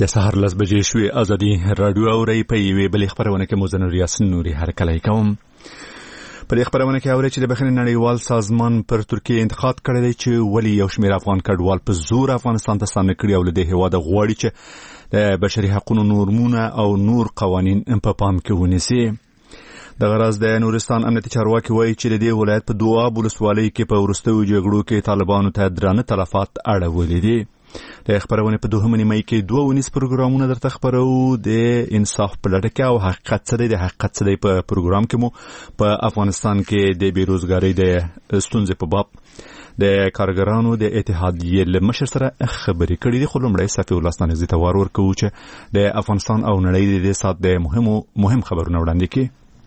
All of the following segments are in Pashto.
د سهار 10 بجې شوې. ازادي رادیو اوري په یوې بلې خبرونه کې مزن ریاست نوري هرکلی کوم. په دې خبرونه کې اوري چې د بخښنې نړیوال سازمان پر ترکیه انتقاد کړی دی چې ولی یو شمېر افغان کډوال په زور افغانستان ته ستانه کړي او له دې هېواده غواړي چې د بشري حقوقو نورمونه او نور قوانین په پام کې ونیسي. د غرض د نورستان امنیتي چارواکي وایي چې د دې ولایت په دواب ولسوالۍ کې په وروستیو جګړو کې طالبانو ته درانه تلفات اړولي دي. د خبرونه په 2 مې کې 2 پروګرامونه درته خبرو د انصاف په لړ کې او حقیقت څه دی. د حقیقت څه دی په پروګرام کې مو په افغانستان کې د بیروزګاری د ستونزې په باب د کارګرانو د اتحادیې له مشر سره خبرې کړې دي. خو لومړی صفي الله ستانزي ته ورکوو چې د افغانستان او نړۍ د سات د مهم خبرونه وړاندې کړي.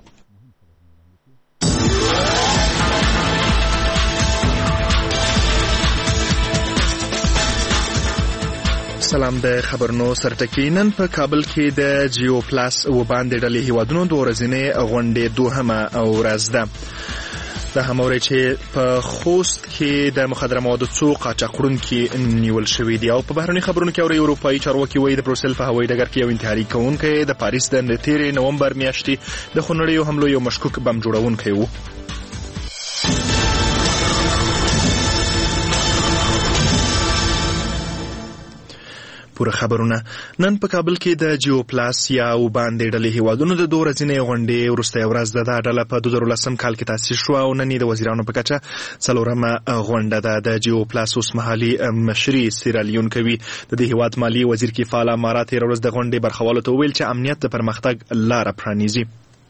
سلام. د خبرونو سرټکینن په کابل کې د جیو پلاس و باندې ډلې هیوادونو د ورځنې غونډې دوهمه او ورځ ده. د هموري چې په خوست کې د مخدره موادو څو قاچاقړونکي نیول شوې دي. او په بهرني خبرونو کې اوري اروپایي چارواکي وایي د بروسل په هوایي ډګر کې یو انتحاري کوونکی د پاریس د 13 نومبر میاشتې د خونړیو حملو یو مشکوک بم جوړونکی و. پوره خبرونه. نن په کابل کې د جیو پلاس یا و باندې ډلې هیوادونو د 2 ورځې غونډې وروستۍ ورځ ده. دا ډله په 2010 کال کې تاسیس شو او نن د وزیرانو په کچه څلورمه غونډه ده. د جیو پلاس اوس مهالي مشري سیرالیون کوي. د دې هیواد مالی وزیر کفاله امارات یې ورځ د غونډې برخوالو ته ویل چې امنیت د پرمختګ لار پرانیزي.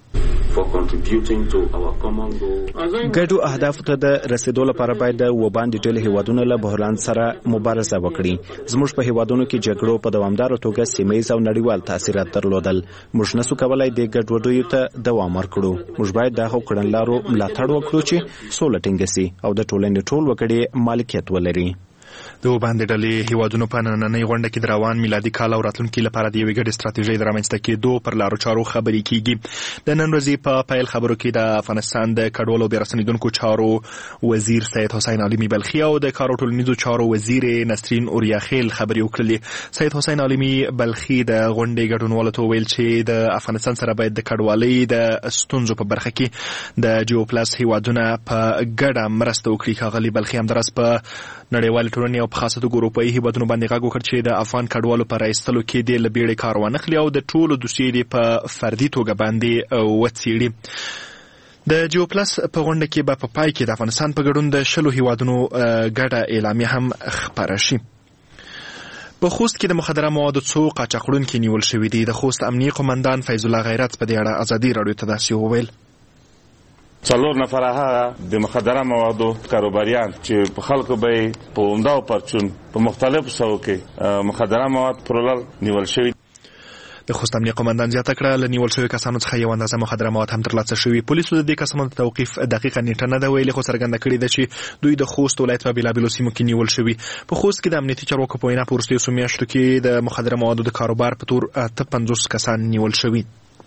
ګډو اهدافو ته د رسیدو لپاره باید د وباندې ټول هیوادونو له بحران سره مبارزه وکړي. زموږ په هیوادونو کې جګړو په دوامدار توګه سیمه‌ییز او نړیوال تاثیرات درلودل. موږ نسو کولای د ګډوډیو ته دوام ورکړو. موږ باید د هغو کړنلارو ملاتړ وکړو چې سوله ټینګه سي او د ټولنې ټول وګړي مالکیت ولري. د وباندې ډلې هیوادونو په نننۍ غونډه کې د روان میلادي کال او راتلونکي لپاره د یوې ګډې ستراتیژۍ د رامنځته کېدو پر لارو چارو خبرې کیږي. د نن ورځې په پیل خبرو کې د افغانستان د کډوالو او بیرسنیدونکو چارو وزیر سید حسین عالمي بلخي او د کار او ټولنیزو چارو وزیر نسرین اوریاخیل خبرې وکړلې. سید حسین عالمي بلخي د غونډې ګډونوالو ته ویل چې د افغانستان سره باید د کډوالۍ د ستونزو په برخه کې د جیو پلاس هیوادونه په ګډه مرسته وکړي. ښاغلي بلخي همداراز په نړیوال ټولنې او په خاصه توګه اروپایي هیوادونو باندې غږ وکړ چې د افغان کډوالو پر ایستلو کې د لبیړې کار وانخلي او د ټولو دوسیې په فردي توګه باندې وڅېړي. د جیو پلاس په غونډه کې به په پای کې د افغانستان په ګډون د 20 هیوادونو ګډه اعلامیه هم خپاره شي. په خوست کې د مخدره موادو څو قاچاقړونکي نیول شوي دي. د خوست امنیه قومندان فیض الله غیرت په دې اړه ازادي رادیو ته داسې وویل. 4 نفره هغه د مخدره موادو کاروباریان چې په خلکو به په عمده او پرچون په مختلفو سوو کې مخدره مواد پرولل نیول شوي. د خوست امنیه قومندان زیاته کړه له نیول شوي کسانو څخه یو اندازه مخدره مواد هم ترلاسه شوي. پولیسو د دې کسانو د توقیف دقیقه نیټه نه ده ویلې، خو څرګنده کړې ده چې دوی د خوست ولایت په بېلابېلو سیمو کې نیول شوي. په خوست کې د امنیتي چارواکو په وینا په وروستیو څو میاشتو کې د مخدره موادو د کاروبار په تور 50 کسان نیول شوي.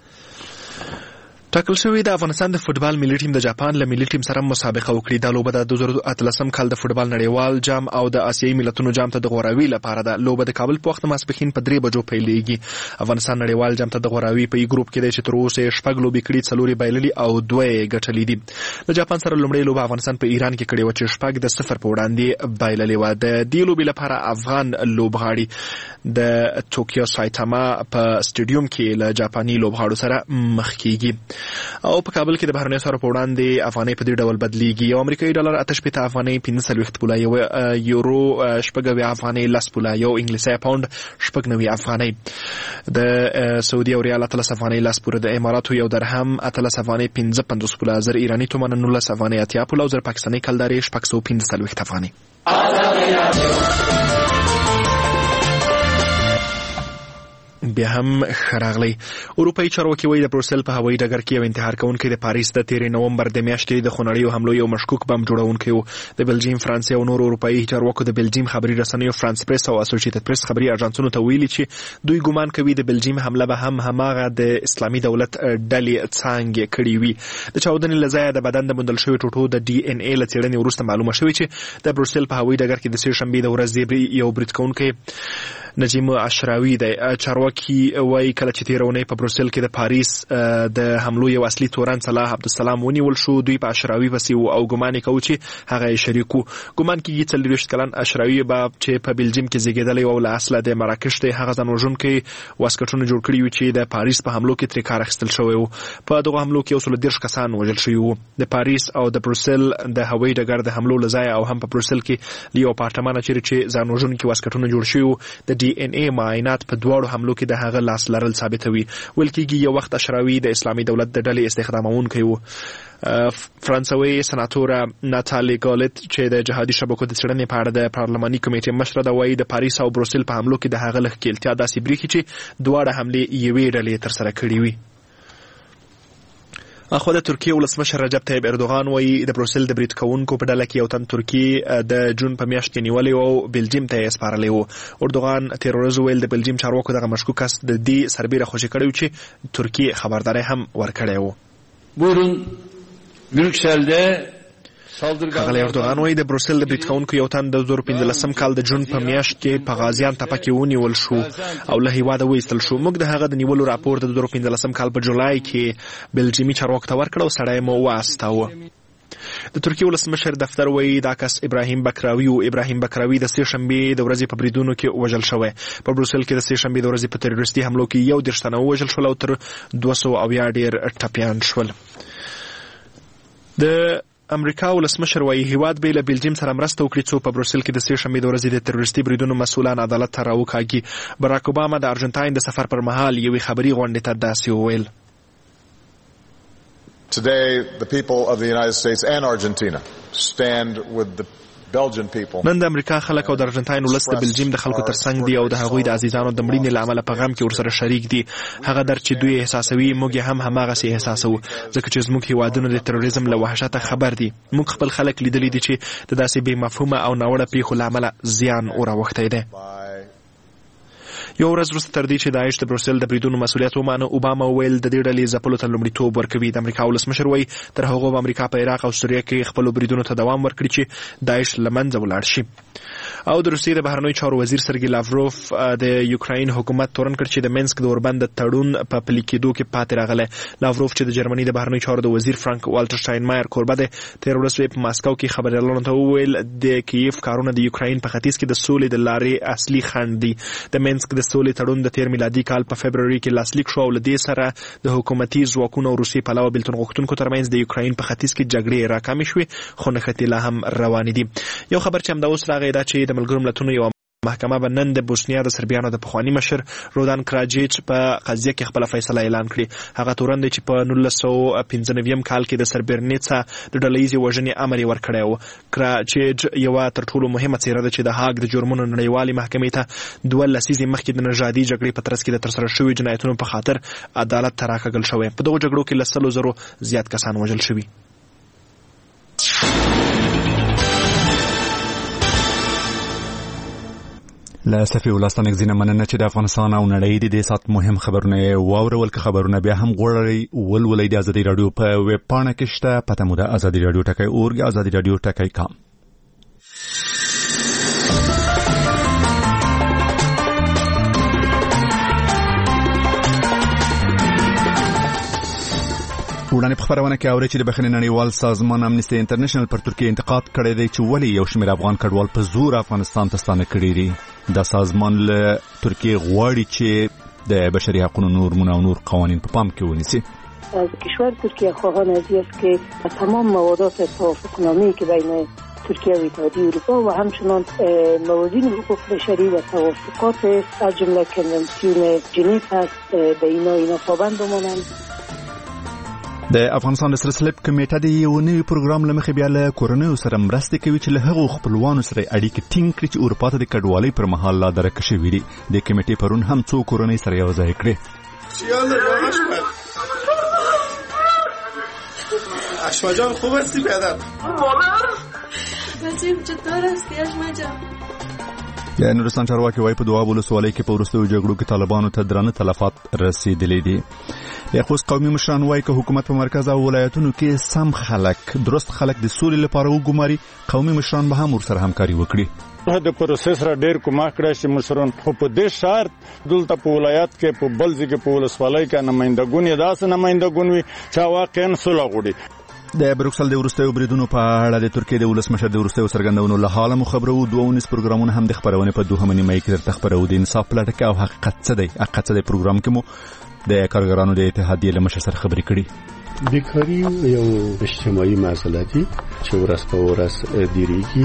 ټاکل شوی د افغانستان د فوټبال ملي ټیم د جاپان له ملي ټیم سره مسابقه وکړي. دا لوبه د 2018 کال د فوټبال نړیوال جام او د آسیایي ملتونو جام ته د غوراوي لپاره ده. لوبه د کابل په وخت ماسپښین په 3 بجو پیلېږي. افغانستان نړیوال جام ته د غوراوي په ګروپ کې دی چې تر اوسه 6 لوبې کړي، 4 بایللي او 2 ګټلې دي. د جاپان سره لومړی لوبه افغانستان په ایران کې کړې و چې 6-0 په وړاندې بایللې و. د دې لوبې لپاره افغان لوبغاړي د ټوکیو سایتاما په سټیډیوم کې له جاپاني لوبغاړو سره مخ کیږي. او په کابل کې د بهرنیو سره په وړاندې افغانۍ په دې ډول بدلیږي. یو امریکایي ډالر 8 افغانۍ 45 پوله، یو یورو 90 افغانۍ 10 پوله، یو انګلیسي پاوند 90 افغانۍ، د سعودي او ریال 13 افغانۍ 10 پوله، د اماراتو یو درهم 13 افغانۍ 55 پوله، زر ایرانی تومان 19 افغانۍ 80 پوله او زر پاکستاني کلدارې 615 افغانۍ. بیا هم خراغلی. اروپایي چارواکي وایي د بروسل په هوایي ډګر کې یو انتحار کوونکی د پاریس د 13 نومبر د میاشتې د خونړیو حملو یو مشکوک بم جوړونکی و. د بلجیم، فرانسې او نورو اروپایي چارواکو د بلجیم خبري رسنیو فرانس پریس او اسوسییټډ پریس خبري اژانسونو ته ویلي چې دوی ګومان کوي د بلجیم حمله به هم هماغه د اسلامي دولت ډلې څانګې کړې وي. د چاودنې له ځایه د بدن د موندل شوي ټوټو د ډي ان اے له څېړنې وروسته معلومه شوې چې د بروسل په هوایي ډګر کې د سې شنبې د ورځې یو برید کوونکی نجیم اشراوی د چارواکي وایي کله چې تیرونی په بروسل کې د پاریس د حملو یو اصلي تورن صلاح عبدالسلام ونیول شو. دوی په اشراوی پسې او ګمان کوي چې هغه شریکو. ګمان کېږي 40 کلن اشراوی به چې په بلجیم کې زیږیدلی او له اصله د مراکش دی هغه ځان وژونکی واسکټونه جوړ کړي وو چې د پاریس په حملو کې ترې کار اخیستل شوی و. په دغه حملو کې 130 کسان وژل شوي وو. د پاریس او د بروسل د هوایي ډګر د حملو له ځایه او هم په بروسل کې یو اپارتمان چیرې چې ځان وژونکي واسکټونه جوړ شوي وو د ډي ان اي معاینات په دواړو حملو کې د هغه لاس لرل ثابتوي. ویل کېږي یو وخت اشراوي د اسلامي دولت د ډلې استخدامونکی و. فرانسوي سناتوره ناتالي ګالت چې د جهادي شبکو د څېړنې په اړه د پارلماني کمیټې مشره ده وایي د پاریس او بروسل په حملو کې د هغه له ښکېلتیا داسې برېښي چې دواړه حملې یوې ډلې ترسره کړې وي. اخو د ترکیه ولسمشر رجب طیب اردوغان وایي د بروسل د برید کوونکو په ډله کې یو تن ترکیه د جون په میاشت کې نیولی او بلجیم ته یې سپارلی و. اردوغان تېره ورځ وویل د بلجیم چارواکو دغه مشکوک کس د دې سربیره خوشي کړی و چې ترکیه خبرداری هم ورکړی و. ښاغلی اردوغان وایي د بروسل د برید کوونکو یو تن د 2015 کال د جون په میاشت کې په غازیان تپه کې ونیول شو او له هیواده وایستل شو. موږ د هغه د نیولو راپور د 2015 کال په جولای کې بلجیمي چارواکو ته ورکړ او سړی مو واستاوه. د ترکیه ولسمشر دفتر وایي دا کس ابراهیم بکراوي و. ابراهیم بکراوي د سې شنبې د ورځې په بریدونو کې وژل شوی. په بروسل کې د سې شنبې د ورځې په تروریستي حملو کې 11 تنه ووژل شول او تر 200 ډېر ټپیان شول. د امریکا ولسمشر وایي هیواد به له بلجیم سره مرسته وکړي څو په بروسل کې د سې شنبې د ورځې د تروریستي بریدونو مسؤلان عدالت ته راوکاږي. براک اوباما د ارجنټاین د سفر پر مهال یوې خبري غونډې ته داسې وویل: Today, the people of the United States and Argentina stand with the Belgian people. نن د امریکا خلک او د ارجنټاین ولس د بلجیم د خلکو ترڅنګ دي او د هغوی د عزیزانو د مړینې له امله په غم کې ورسره شریک دي. هغه درد چې دوی احساسوي موږ هم هماغسې احساسوو ځکه چې زموږ هیوادونه د تروریزم له وحشته خبر دي. موږ خپل خلک لیدلی دي چې د داسې بې مفهومه او ناوړه پیښو له امله زیان اوراوښتی دی. یو ورځ وروسته تر دې چې داعش د بروسل د بریدونو مسؤلیت ومانه اوباما ویل د دې ډلې ځپلو ته لومړیتوب ورکوي. د امریکا ولسمشر وایي تر هغو به امریکا په عراق او سوریه کې خپلو بریدونو ته دوام ورکړي چې داعش له منځه ولاړ شي. او د روسیې د بهرنیو چارو وزیر سرګي لاوروف د یوکراین حکومت تورن کړ چې د مینسک د اوربند د تړون په پلي کېدو کې پاتې راغلی. لاوروف چې د جرمني د بهرنیو چارو د وزیر فرانک والټر شټاینمایر کوربه دی تېره ورځ په ماسکو کې خبریالانو ته وویل د کیف کارونه د یوکراین په ختیځ کې د سولې د لارې اصلي خنډ دي. د مینسک د سولې تړون د تیر میلادي کال په فبروري کې لاسلیک شو او له دې سره د حکومتي ځواکونو او روسي پلوه بېلتون غوښتونکو ترمنځ د یوکراین په ختیځ کې جګړې راکمې شوې خو نښتې لا هم روانې دي. یو خبر چې همدا اوس راغی دا چې د ملګرو ملتونو یو محکمه به نن د بوسنیا د سربیانو د پخواني مشر رودان کراجیچ په قضیه کې خپله فیصله اعلان کړي. هغه تورن دی چې په 1995 کال کې د سربرنیڅا د ډلهیزې وژنې امر یې ورکړی و. کراجیچ یوه تر ټولو مهمه څیره ده چې د هاګ د جرمونو نړیوالې محکمې ته 2 لسیزې مخکې د نژادي جګړې په ترڅ کې د ترسره شوي جنایتونو په خاطر عدالت ته راکاږل شوی. په دغو جګړو کې له 100,000 زیات کسان وژل شوي. له صفي ولستانک زینه مننه چې د افغانستان او نړۍ د دې سات مهم خبرونه واورول. که خبرونه بیا هم غوړړی ولولئ د ازادي رادیو په ویب پاڼه کې شته. پته مو د ازادي رادیو ټکی اورګ ازادي رادیو ټکی کام. وړاندې په خبرونه کې اورئ چې د بخښنې نړیوال سازمان امنیستي انټرنیشنل پر ترکیه انتقاد کړی دی چې ولې یو شمېر افغان کډوال په زور افغانستان ته ستانه کړي دي. دا سازمان له ترکیه غواړي چې د بشري حقوقو نورمونه او نور قوانین په پام کې ونیسي. از کشور ترکیه خواهان ازی است که تمام موادات توافقنامه‌ای که بین ترکیه و اتحادیه اروپا و همچنان موازین حقوق بشری و توافقات از جمله کنونسیون ژنو هست به اینا پابند بمانند. د افغانستان د سرسلب کمیټه د یو نوي پروګرام له مخې بیا له کورنیو سره مرسته کوي چې له هغو خپلوانو سره اړیکې ټینګ کړي چې اروپا ته د کډوالۍ پر مهال لا درکه شوي دي. د کمیټې پرون هم څو کورنۍ سره یو ځای کړې. اشما جان خوب هستی پدر؟ مادر بچه‌م چطور هستی اشما جان؟ د نورستان چارواکي وايي په دواب ولسوالۍ کې په وروستیو جګړو کې طالبانو ته درانه تلفات رسیدلي دي. د خوست قومي مشران وايي که حکومت په مرکز او ولایتونو کې سم خلک درست خلک د سولې لپاره وګماري، قومي مشران به هم ورسره همکاري وکړي. د پروسس را ډیر کومه کړی چې مشران خو په دې شرط دلته په ولایت کې په بلځ کې په ولسوالۍ کې نمائندګون یې داسې نمائندګون وي چې واقعا صلح غواړي. د بروکسل د وروستیو بریدونو په اړه د ترکیې د ولسمشر د وروستیو څرګندونو له حاله مو خبرو. 2 پروګرامونه هم د خبرونه په 2 نیمه کې درته خبرو. د انصاف پلټکه او حقیقت څه دی پروګرام کې مو د کارګرانو د اتحادیې له مشر سره خبرې کړې. بیکاری یو اجتماعي مسله ده چې ورځ په ورځ ډیریږي.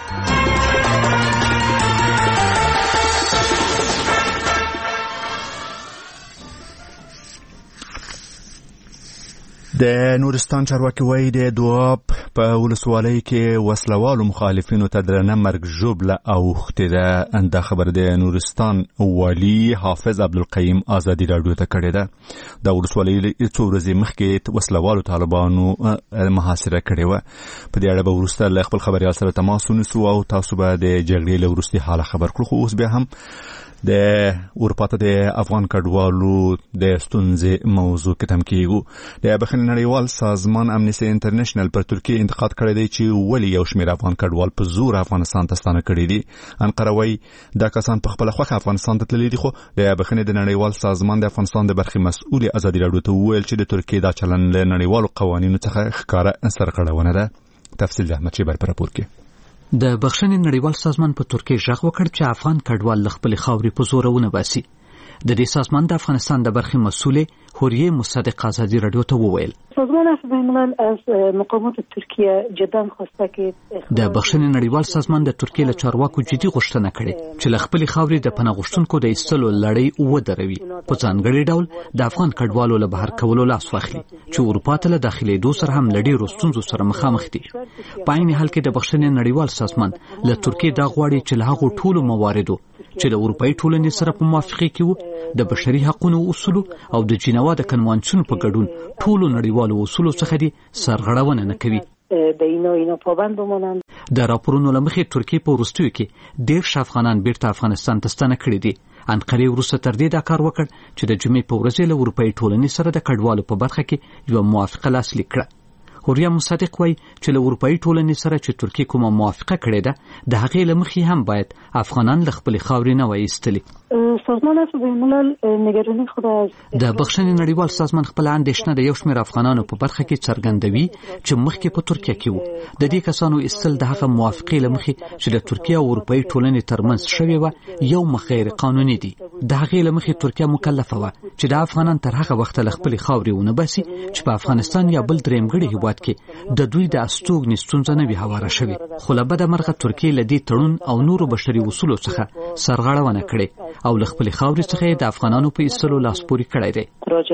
د نورستان چارواکي وايي د دواب په ولسوالۍ کې وسلوالو مخالفینو ته درنه مرګ ژوبله اوښتې ده. دا خبر د نورستان والي حافظ عبدالقیم آزادي راډیو ته کړې ده. د ولسوالۍ څو ورځې مخکې وسلوالو طالبانو محاصره کړې وه. په دې اړه به وروسته له خپل خبریال سره تماس ونیسو او تاسو به د جګړې له وروستي حاله خبر کړو. خو اوس بیا هم د اروپا ته د افغان کډوالو د ستونزې موضوع کې تم کېږو. د بخښنې نړیوال سازمان امنیسټي انټرنیشنل پر ترکیه انتقاد کړی دی چې ولې یو شمېر افغان کډوال په زور افغانستان ته ستانه کړي دي. انقره وايي دا کسان په خپله خوښه افغانستان ته تللي دي. خو د بخښنې د نړیوال سازمان د افغانستان د برخې مسؤل ازادي راډیو ته وویل چې د ترکیه دا چلن له نړیوالو قوانینو څخه ښکاره سرغړونه ده. تفصیل د احمد شیبر په راپور کې. د بخښنې نړیوال سازمان په ترکیه ژغ وکړ چې افغان کډوال له خپلې خاورې په زور ونه باسي. د دې سازمان د افغانستان د برخې مسؤل حوریه مصدق آزادی رادیو ته وویل سازمان عفو بین‌الملل از مقامات ترکیه جدا خواسته کې د بخښنې نړیوال سازمان د ترکیه له چارواکو جدي غوښتنه کړې چې له خپلې خاورې د پناه غوښتونکو د ایستلو لړۍ ودروي، په ځانګړي ډول د افغان کډوالو له بهر کولو لاس واخلي چې اروپا ته له داخلېدو سره هم له ډېرو ستونزو سره مخامخ دي. په عین حال کې د بخښنې نړیوال سازمان له ترکیې دا غواړي چې له هغو ټولو مواردو چې د اروپאי ټولنې سره په موافقه کې وو د بشري حقوقو اصول او د جنیوا د کنوانسیون په ګډون ټولو نړیوالو اصولو څخه دي سرغړونه نه کوي. اینا پابند بمانند. د راپورونو لمخې ترکیه په وروستیو کې 10 افغانان بیرته افغانستان ته ستانه کړي دي. انقره وروسته تر دې دا کار وکړ چې د جمعې په ورځ له اروپאי ټولنې سره د کډوالو په برخه کې یو موافقه لاسلیک کړه. حوریه مصدق وایي چې له اروپאי ټولنې سره چې ترکیه کومه موافقه کړې ده د هغې له مخې هم باید افغانان له خپلې خاورې نه وایستلي. سازمان عفو بین‌الملل نگرانی خود از د بخښنې نړیوال سازمان خپل اندېښنه د یو شمېر افغانانو په برخه کې څرګندوي چې مخکې په ترکیه کې وو. د دې کسانو ایستل د هغه موافقې له مخې چې د ترکیه او اروپאי ټولنې ترمنځ شوې وه یو مخ غیر قانوني دي. د هغې له مخې ترکیه مکلفه وه چې د افغانان تر هغه وخته له خپلې خاورې ونه باسي چې په افغانستان یا بل درېمګړي هېواد کې د دوی د استوګنې ستونزه نه وي هواره شوې. خو له بده مرغه ترکیه له دې تړون او نورو بشري اصولو څخه سرغړونه کړې او له خپلې خاورې څخه د افغانانو په ایستلو لاس پورې کړی دی.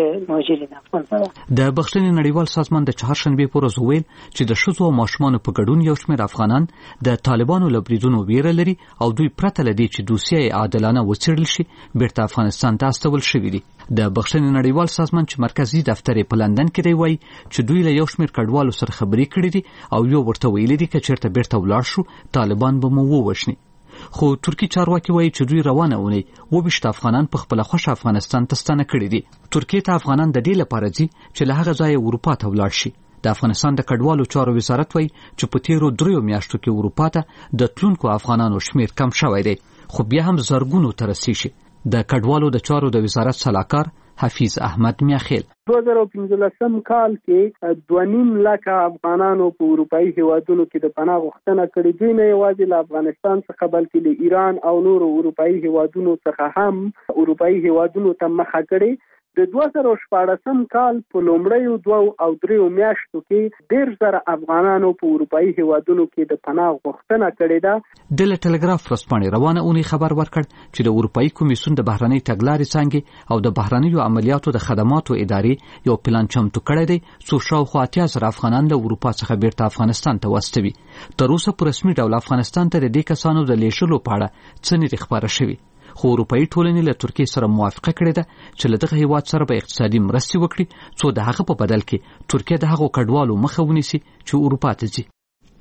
د بخښنې نړیوال سازمان د چهارشنبې په ورځ وویل چې د ښځو او ماشومانو په ګډون یو شمېر افغانان د طالبانو له بریدونو ویره لري او دوی پرته له دې چې دوسیه یې عادلانه وڅېړل شي بیرته افغانستان ته استول شوي دي. د بخښنې نړیوال سازمان چې مرکزي دفتر یې په لندن کې دی وایي چې دوی له یو شمېر کډوالو سره خبرې کړې دي او یو ورته ویلي دي که چېرته بیرته ولاړ شو طالبان به مو ووژني. خو ترکی چارواکي وایي چې دوی روانه اونۍ 22 افغانان په خپله خوښه افغانستان ته ستانه کړي دي. ترکیې ته افغانان د دې لپاره ځي چې له هغه ځایه اروپا ته ولاړ شي. د افغانستان د کډوالو چارو وزارت وایي چې په تیرو 3 میاشتو کې اروپا ته د تلونکو افغانانو شمېر کم شوی دی، خو بیا هم زرګونو ته رسیږي. د کډوالو د چارو د وزارت سلاکار حفیظ احمد میاخیل 2015 کال کې 2.5 لک افغانانو په اروپאי هیوادونو کې د پناه غوښتنه کړې. دوی نه یوازې له افغانستان څخه بلکې له ایران او نورو اروپאי هیوادونو څخه هم اروپאי هیوادونو ته مخه کړې. د 2014 کال په لومړیو 2 او 3 میاشتو کې 10000 افغانانو په اروپאי هیوادونو کې د پناه غوښتنه کړې ده. د ټلګراف ورځپاڼې روانه اونۍ خبر ورکړ چې د اروپאי کمیسیون د بهرنۍ تګلارې څانګې او د بهرنیو عملیاتو د خدماتو ادارې یو پلان چمتو کړی دی څو شاوخوا 80,000 افغانان له اروپا څخه بیرته افغانستان ته واستوي. تر اوسه په رسمي ډول افغانستان ته د دې کسانو د لیږلو په اړه څه نه دي خبره شوي. خو اروپאי ټولنې له ترکیې سره موافقه کړې ده چې له دغه هیواد سره به اقتصادي مرستې وکړي څو د هغه په بدل کې ترکیه د هغو کډوالو مخه ونیسي چې اروپا ته ځي.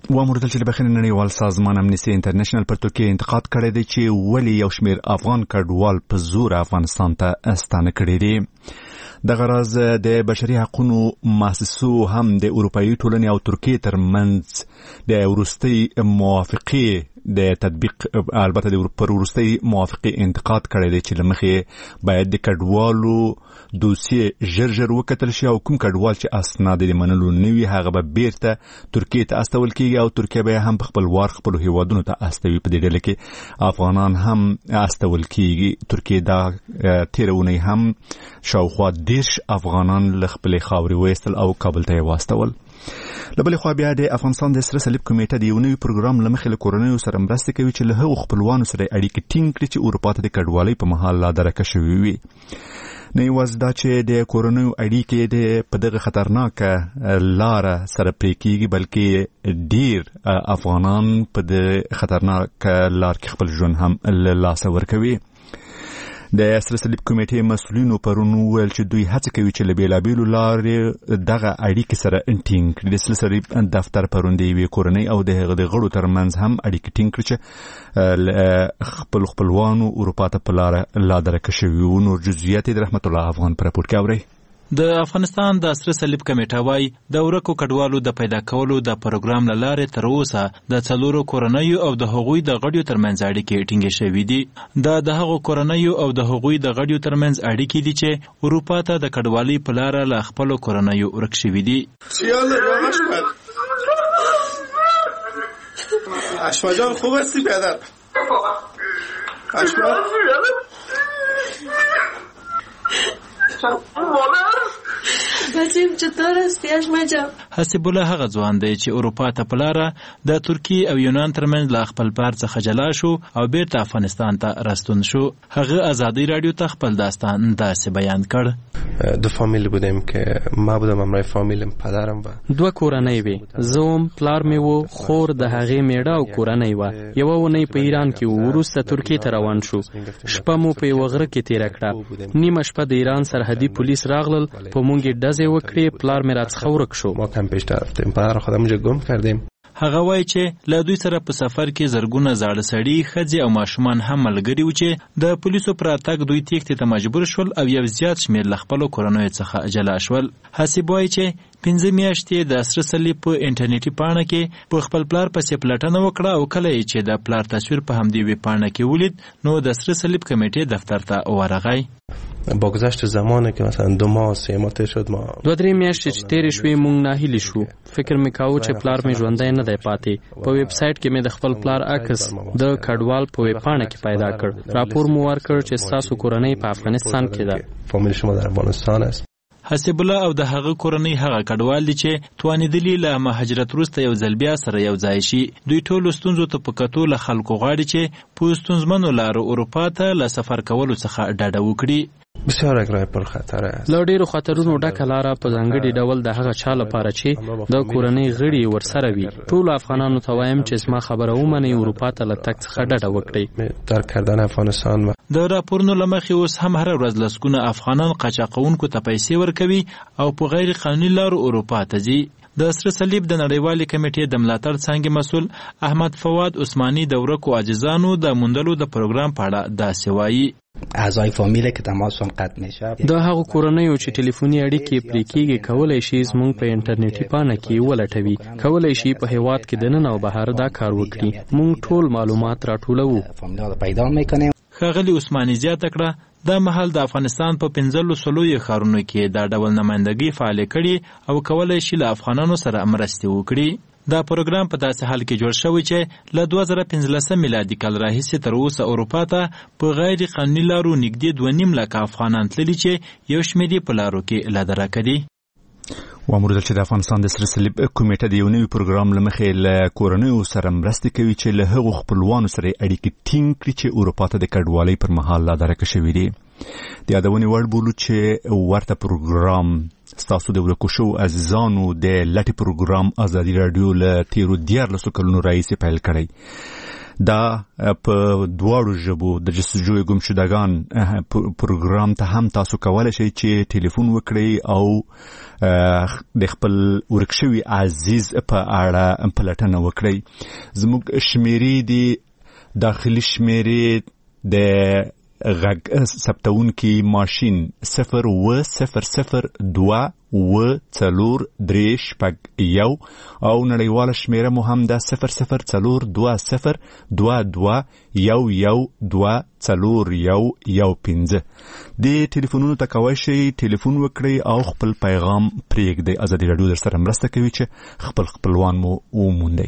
وامردل چې د بخښنې نړیوال سازمان امنیستي انټرنیشنل پر ترکیه انتقاد کړی دی چې ولې یو شمېر افغان کډوال په زور افغانستان ته ستانه کړي دي. دغه راز د بشري حقوقو مؤسسو هم د اروپایي ټولنې او ترکیه ترمنځ د وروستۍ موافقې د تطبیق البته د پر وروستۍ موافقې انتقاد کړی دی چې لمخې باید د کډوالو دوسیه ژر وکتل شي او کوم کډوال چې اسناد یې منلو نوي هغه به بیرته ترکیه ته استول کیږي او ترکیه به هم په خپل وار خپل هیوادونو ته استوي. په دې ډله کې افغانان هم استول کیږي. ترکیه دا تیرونی هم شاوخوا 10 افغانان له خپل خاورې وایستل او کابل ته واستول. لبل خو بیا د افغانستان د سره صلیب کمیټه د یو نوي پروګرام لمخې له کورونیو سره مرسته کوي چې له هغو خپلوانو سره اړیکې ټینګ کړي چې اروپا ته د کډوالۍ په مهال لا درکه شوي وي. نه یوازې دا چې د کورونیو اړیکې د په دغه خطرناکه لاره سره پرې کیږي بلکې ډیر افغانان په د خطرناکه لار کې خپل ژوند هم له لاسه ورکوي. د سره صلیب کمیټې مسؤلینو پرون وویل چې دوی هڅه کوي چې له بېلابېلو لارې دغه اړیکې سره ټینګ کړي. د سره صلیب دفتر پرون د یوې کورنۍ او د هغه د غړو ترمنځ هم اړیکې ټینګ کړي چې خپلوانو اروپا ته په لاره لا درکه شوي وو. نور جزئیات د رحمت الله افغان په راپور کې اورئ. د افغانستان د سره صلیب کمیټه وايي د ورکو کډوالو د پیدا کولو د پروګرام له لارې تر اوسه د 4 کورنیو او د هغوی د غړیو ترمنځ اړیکې ټینګې شوې دي. د هغو کورنیو او د هغوی د غړیو ترمنځ اړیکې دي چې اروپا ته د کډوالۍ په لاره له خپل کورنیو ورک شوي دي. اشوا جان خوب هستی پدر؟ اشوا بچیم چطور هستی اشما جان؟ حسیب الله هغه ځوان دی چې اروپا ته په لاره د ترکیه او یونان ترمنځ له خپل پلار څخه جلا شو او بیرته افغانستان ته راستون شو. هغه ازادي رادیو ته خپل داستان داسې بیان کړ. دو فامیل بودیم که ما بودم همراه فامیلم پدرم و 2 کورنۍ وي. زوم پلار مې وو، خور د هغې میړه او کورنۍ وه. یوه اونۍ په ایران کې وو، وروسته ترکیې ته روان شو. شپه مو په یوه غره کې تېره کړه. نیمه شپه د ایران سرحدي پولیس راغلل، په موږ یې ډزې وکړې. پلار مې راڅخه ورک شو. ما کمپش رفتیم، پدر خودم اونجا گم کردیم. هغه وایي چې له دوی سره په سفر کې زرګونه زاړه سړي، ښځې او ماشومان هم ملګري وو چې د پولیسو پر راتګ دوی تېښتې ته مجبور شول او یو زیات شمېر له خپلو کورنیو څخه جلا شول. حسیب وایي چې 15 میاشتې د سره صلیب په انټرنیټي پاڼه کې په خپل پلار پسې پلټنه وکړه او کله یې چې د پلار تصویر په همدې ویب پاڼه کې ولید نو د سره صلیب کمیټې دفتر ته ورغی. با گذشت زمانه که مثلا 2 ماه 3 ماه تیر شد ما 2-3 میاشتې چې تیرې شوې مونږ ناهیلي شو. فکر مې کاوه چې پلار مې ژوندی نه دی پاتې. په ویب سایټ کې مې د خپل پلار عکس د کډوال په ویب پاڼه کې پیدا کړ. راپور مو ورکړ چې ستاسو کورنۍ په افغانستان کې ده. فامیل شما در افغانستان است. حسیب الله او د هغه کورنۍ هغه کډوال دي چې توانیدلي له مهاجرت وروسته یو ځل بیا سره یو ځای شي. دوی ټولو ستونزو ته په کتو له خلکو غواړي چې په ستونزمنو لارو اروپا ته له سفر کولو څخه ډډه وکړي. بسیار اگرای پر خطر است. له ډیرو خطرونو ډکه لاره په ځانګړي ډول د هغه چا لپاره چې د کورنۍ غړي ورسره وي. ټولو افغانانو ته وایم چې زما خبره ومنئ، اروپا ته له تګ څخه ډډه وکړئ. ترک کردن افغانستان د راپورونو له مخې اوس هم هره ورځ لسګونه افغانان قاچاقونکو ته پیسې ورکوي او په غیر قانوني لارو اروپا ته ځي. د سره صلیب د نړیوالې کمیټې د ملاتړ څانګې مسؤل احمد فواد عثماني د ورکو عاجزانو د موندلو د پروګرام په اړه داسې وایي. اعضای فامیل که تماسشون قطع میشه د هغو کورنیو چې ټلیفوني اړیکې پرې کیږي کولای شي زموږ په انټرنیټي پاڼه کې ولټوي. کولای شي په هیواد کې دننه او بهر دا کار وکړي. موږ ټول معلومات راټولوو. پیدا میکنیم. ښاغلي عثماني زیاته کړه دا مهال د افغانستان په 15 ښارونو کې دا ډول نمائندګي فعال کړي او کولای شي له افغانانو سره مرسته وکړي. دا پروګرام په داسې حال کې جوړ شوی چې له 2015 میلادي کال راهیسې تر اوسه اروپا ته په غیر قانوني لارو نږدې 2.5 لکه افغانان تللي چې یو شمېر یې په لارو کې لا درکه دي. وامردل چې د افغانستان د سره صلیب کمیټه د یو نوي پروګرام له مخې له کورنیو سره مرسته کوي چې له هغو خپلوانو سره اړیکې ټینګ کړي چې اروپا ته د کډوالۍ پر مهال لا درکه شوي دي. د یادونې وړ بولو چې ورته پروګرام ستاسو د ورکو شو عزیزانو د لټې پروګرام ازادي رادیو له تیرو 14 کلونو راهیسې پیل کړی. دا په دواړو ژبو د جستجوی ګمشدگان پروګرام ته هم تاسو کولای شئ چې ټلیفون وکړئ او د خپل ورکشوي عزیز په اړه پلټنه وکړئ. زموږ شمیرې دي داخلي شمیرې د غږ ثبتونکي ماشین 02002 436 او نړیواله شمیره مو هم د 00420 22 112415 د ټلیفونونو ته کولی شئ ټلیفون وکړئ او خپل پیغام پرېږدئ. ازادي راډیو در سره مرسته کوي چې خپلوان مو وموندئ.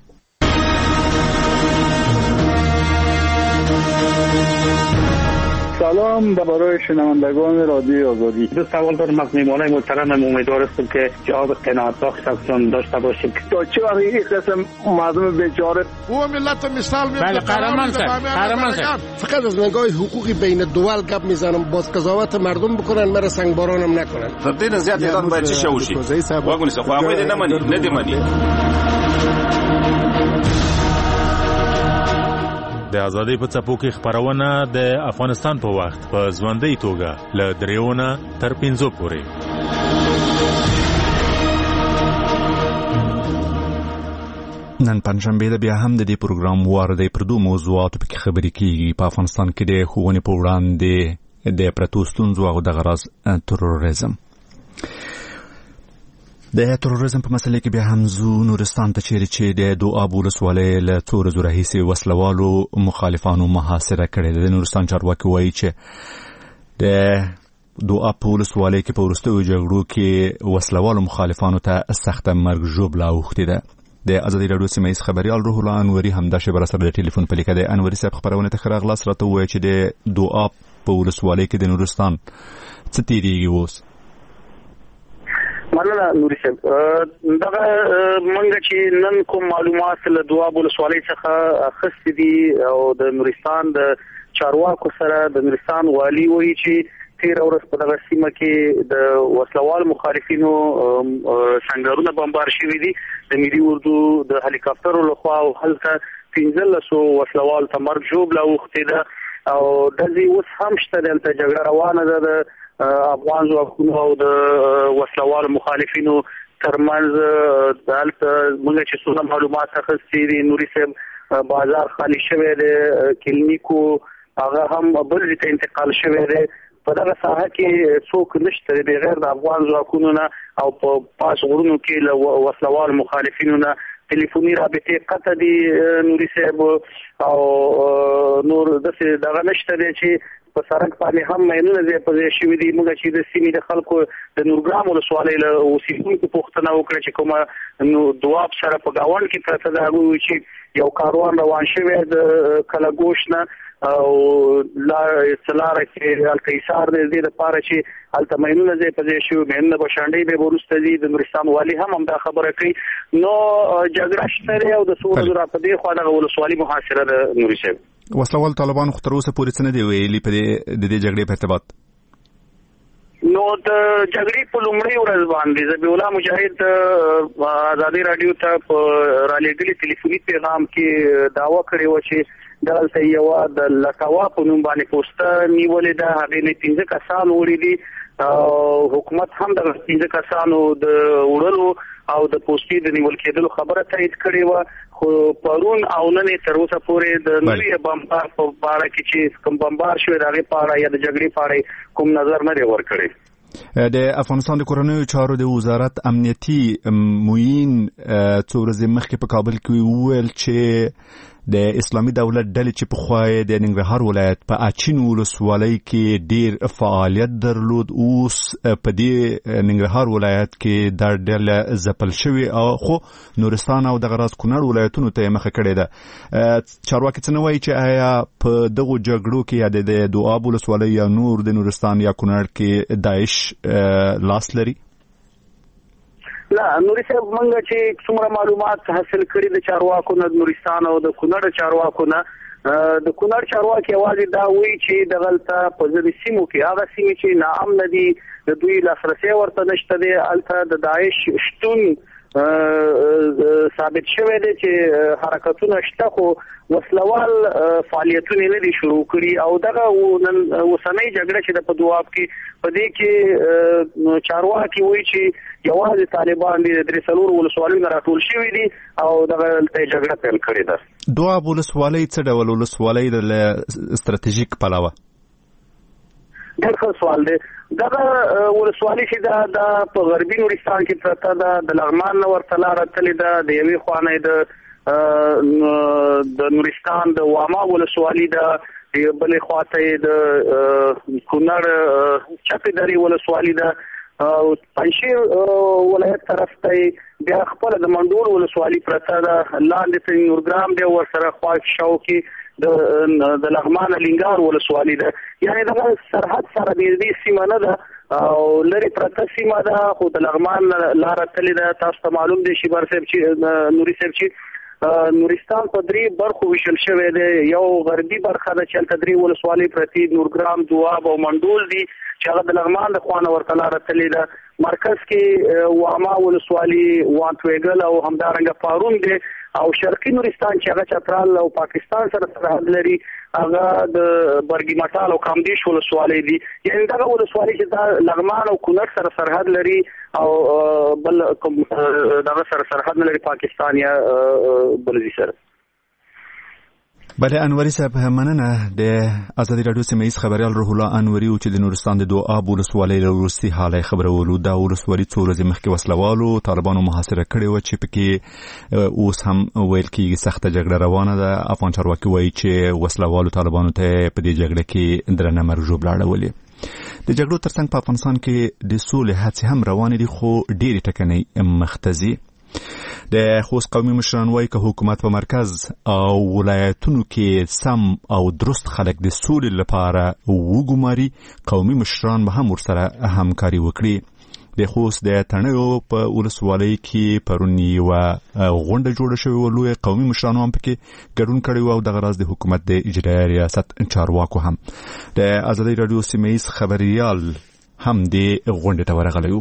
سلام برای شنوندگان رادیو آزادی. دو سوال دارم از میهمانان محترمم. امیدوار هستم که جواب قناعت بخش ازشان داشته باشیم. تا چه وقت این قسم مردم بیچاره او ملت مثال میاد. بله قهرمان صاحب فقط از نگاه حقوقی بین دول گپ میزنم. باز قضاوت مردم بکنن مرا سنگبارانم نکنن. تدین زیاد اعلان باید چی شوشی واگونی سه خو هغه نه مني نه دی مني. د ازادۍ په څپو کې خبرونه د افغانستان په وخت په ژوندۍ توګه له 3 تر 5 پورې. نن پنځمبه ده بیا هم د دې پروګرام وارده پر دوه موضوعاتو په خبرې کیږي. په افغانستان کې د ښوونې په وړاندې د پرتو ستونزو او د غرض تروریزم. د تروریزم په مسله کې بیا هم زو نورستان ته چیرې چې د دواب ولسوالۍ له څو ورځو راهیسې وسلوالو مخالفانو محاصره کړې ده. د نورستان چارواکي وایي چې د دواب ولسوالۍ کې په وروستیو جګړو کې وسلوالو مخالفانو ته سخته مرګ ژوبله اوښتې ده. د ازادي راډیو سیمه ییز خبریال روح الله انوري همدا شیبه سره د ټلیفون په لیکه د انوري صاحب خبرونه ته ښه راغلاست. راته ووایه چې د دواب په ولسوالۍ کې د نورستان څه تیریږي اوس؟ مننه نوري صاحب. دغه منګه چې نن کوم معلومات له دواب ولسوالۍ څخه اخیستې دي او د نورستان د چارواکو سره د نورستان والي وایي چې 13 ورځ په دغه سیمه کې د وسلوال مخالفینو سنگرونه بمبار شوي دي. د ملي اردو د هلیکاپټرو لخوا او هلته 15 وسلوال ته مرګ ژوبله اوښتې ده او دغه اوس هم شته دلته جګړه روانه ده د افغان ځواکونو او د وسلوال مخالفینو ترمنځ. دلته موږ چې څونه معلومات اخیستي دي نوري صاحب بازار خالی شوی دی، کلینیکو هغه هم بل ته انتقال شوی دی. په دغه ساحه کې څوک نشته بغیر د افغان ځواکونو نه او په پاس غرونو کې له وسلوال مخالفینو نه ټلیفوني رابطې قطع دي نوري صاحب او نور دغه نشته دی چې په سرک باندې هم مینونه ځای په ځای شوي دي. موږ چې د سیمې د خلکو د نورګرام ولسوالۍ له اوسېدونکو پوښتنه وکړه چې کومه دواب سره په ګاونډ کې پرته ده، هغوی وایي چې یو کاروان روان شوی د کلهګوش نه او لاره کې هلته ایثار دی دې دپاره چې هلته مینونه ځای په ځای شوي، مینونه به شانډۍ به وروسته ځي. د نورستان والي هم همدا خبره کوي. نو جګړه شته دی او د څو ورځو را په دې خوا دغه ولسوالي محاصره ده نوري صاحب. وسلوال طالبانو خو تر اوسه پورې څه نه دی ویلي په د دې جګړې په ارتباط؟ نو د جګړې په لومړۍ ورځ باندې ذبیح الله مجاهد ازادي راډیو ته په رالېږلي ټلیفوني پیغام کې دعوه کړې وه چې دلته یوه د لټوا په نوم باندې پوسته نیولې ده، هغې نه 15 کسان وړي دي. حکومت هم د 15 کسانو د وړلو او د پوسټې د نیول کېدلو خبره تایید کړې وه، خو پرون او نن تر اوسه پورې د نوي بمبار په اړه کې چې کوم بمبار شوی د هغې په اړه یا د جګړې په اړه کوم نظر نه دی ورکړی. د افغانستان د کورنیو چارو د وزارت امنیتي معین څو ورځې مخکې په کابل کې وویل چې د اسلامي دولت ډلې چې پخوا د ننګرهار ولایت په اچین ولسوالۍ کې ډیر فعالیت درلود، اوس په دې ننګرهار ولایت کې دا ډله ځپل شوې او خو نورستان او دغه راز کونړ ولایتونو ته مخه کړې ده. چارواکي څه نه وایي چې آیا په دغو جګړو کې یا د دواب ولسوالۍ یا نور د نورستان یا کونړ کې داعش لاس لري؟ لا نوري صاحب موږ چې څومره معلومات حاصل کړي د چارواکو نه نورستان او د کونړ چارواکو نه، د کونړ چارواکي یوازې دا وایي چې دغلته په ځینې سیمو کې هغه سیمې چې ناامنه دي د دوی لاسرسی ورته نشته دی، هلته د داعش شتون ثابت شوی دی چې حرکتونه شته خو وسلوال فعالیتونه نه دي شروع کړي او دغه اوسنۍ جګړه چې د په دواب کې په دې کې چارواکي وایي چې یوازې طالبان دي د 3 ولسوالیو راټول شوي دي او دغه جګړه پیل کړې ده. دواب ولسوالۍ څه ډول ولسوالۍ د ستراتیژیک پلوه؟ ډېر ښه سوال دی. دغه ولسوالۍ چې د په غربي نورستان کې پرته ده، د لغمان نه ورته لاره تللې ده، د یوې خوا نه د نورستان د واما ولسوالۍ ده، بلې خوا ته د کونړ چپې درې ولسوالۍ ده، پنجشیر ولایت طرف ته بیا خپله د منډول ولسوالۍ پرته ده، لاندې ته نورګرام دی، ورسره خوا شاو کې د لغمان لینګار ولسوالۍ ده. یعنې دغه سرحد سره نږدې سیمه نه ده او لرې پرته سیمه ده، خو د لغمان لاره تللې ده. تاسو ته معلوم دی شیبر صاحب چې نوري صاحب چې نورستان په 3 برخو ویشل شوی دی. یو غربي برخه ده چې هلته 3 ولسوالۍ پرتې نورګرام، دواب او منډول دي چې هغه د لغمان د خوا نه ورته لاره تللې ده. مرکز کې واما ولسوالۍ، وانتویګل او همدارنګه پارون دی او شرقي نورستان چې هغه چترال او پاکستان سره سرحد لري هغه د برګي مټال او کامدیش ولسوالۍ دي. یعنې دغه ولسوالۍ چې د لغمان او کونړ سره سرحد لري او بل دغه سره سرحد نه لري پاکستان یا بلدي سره. بله انوري صاحب مننه. د ازادي راډیو سیمه‌ایز خبريال روح الله انوري چې د نورستان د دواب ولسوالۍ له وروستي حاله خبرولو دا ولسوالۍ څو ورځې مخکې وسلوالو طالبانو محاصره کړې وه چې پکې اوس هم ویل کېږي سخته جګړه روانه ده. افغان چارواکي وایي چې وسلوالو طالبانو ته په دې جګړه کې درنه مرګ ژوبله اړولې. د جګړو ترڅنګ په افغانستان کې د سولې هڅې هم روانې دي خو ډېرې ټکنۍ مخته ځي. د خوست قومي مشران وایي که حکومت په مرکز او ولایتونو کې سم او درست خلک د سولې لپاره وګماري، قومي مشران به هم ورسره همکاري وکړي. د خوست د تڼیو په ولسوالۍ کې پرون یوه غونډه جوړه شوې وه، لوی قومي مشرانو هم پکې ګډون کړی و او دغه راز د حکومت د اجرایي ریاست چارواکو هم. د ازادي راډیو سیمه‌ایز خبریال هم دې غونډې ته ورغلی و.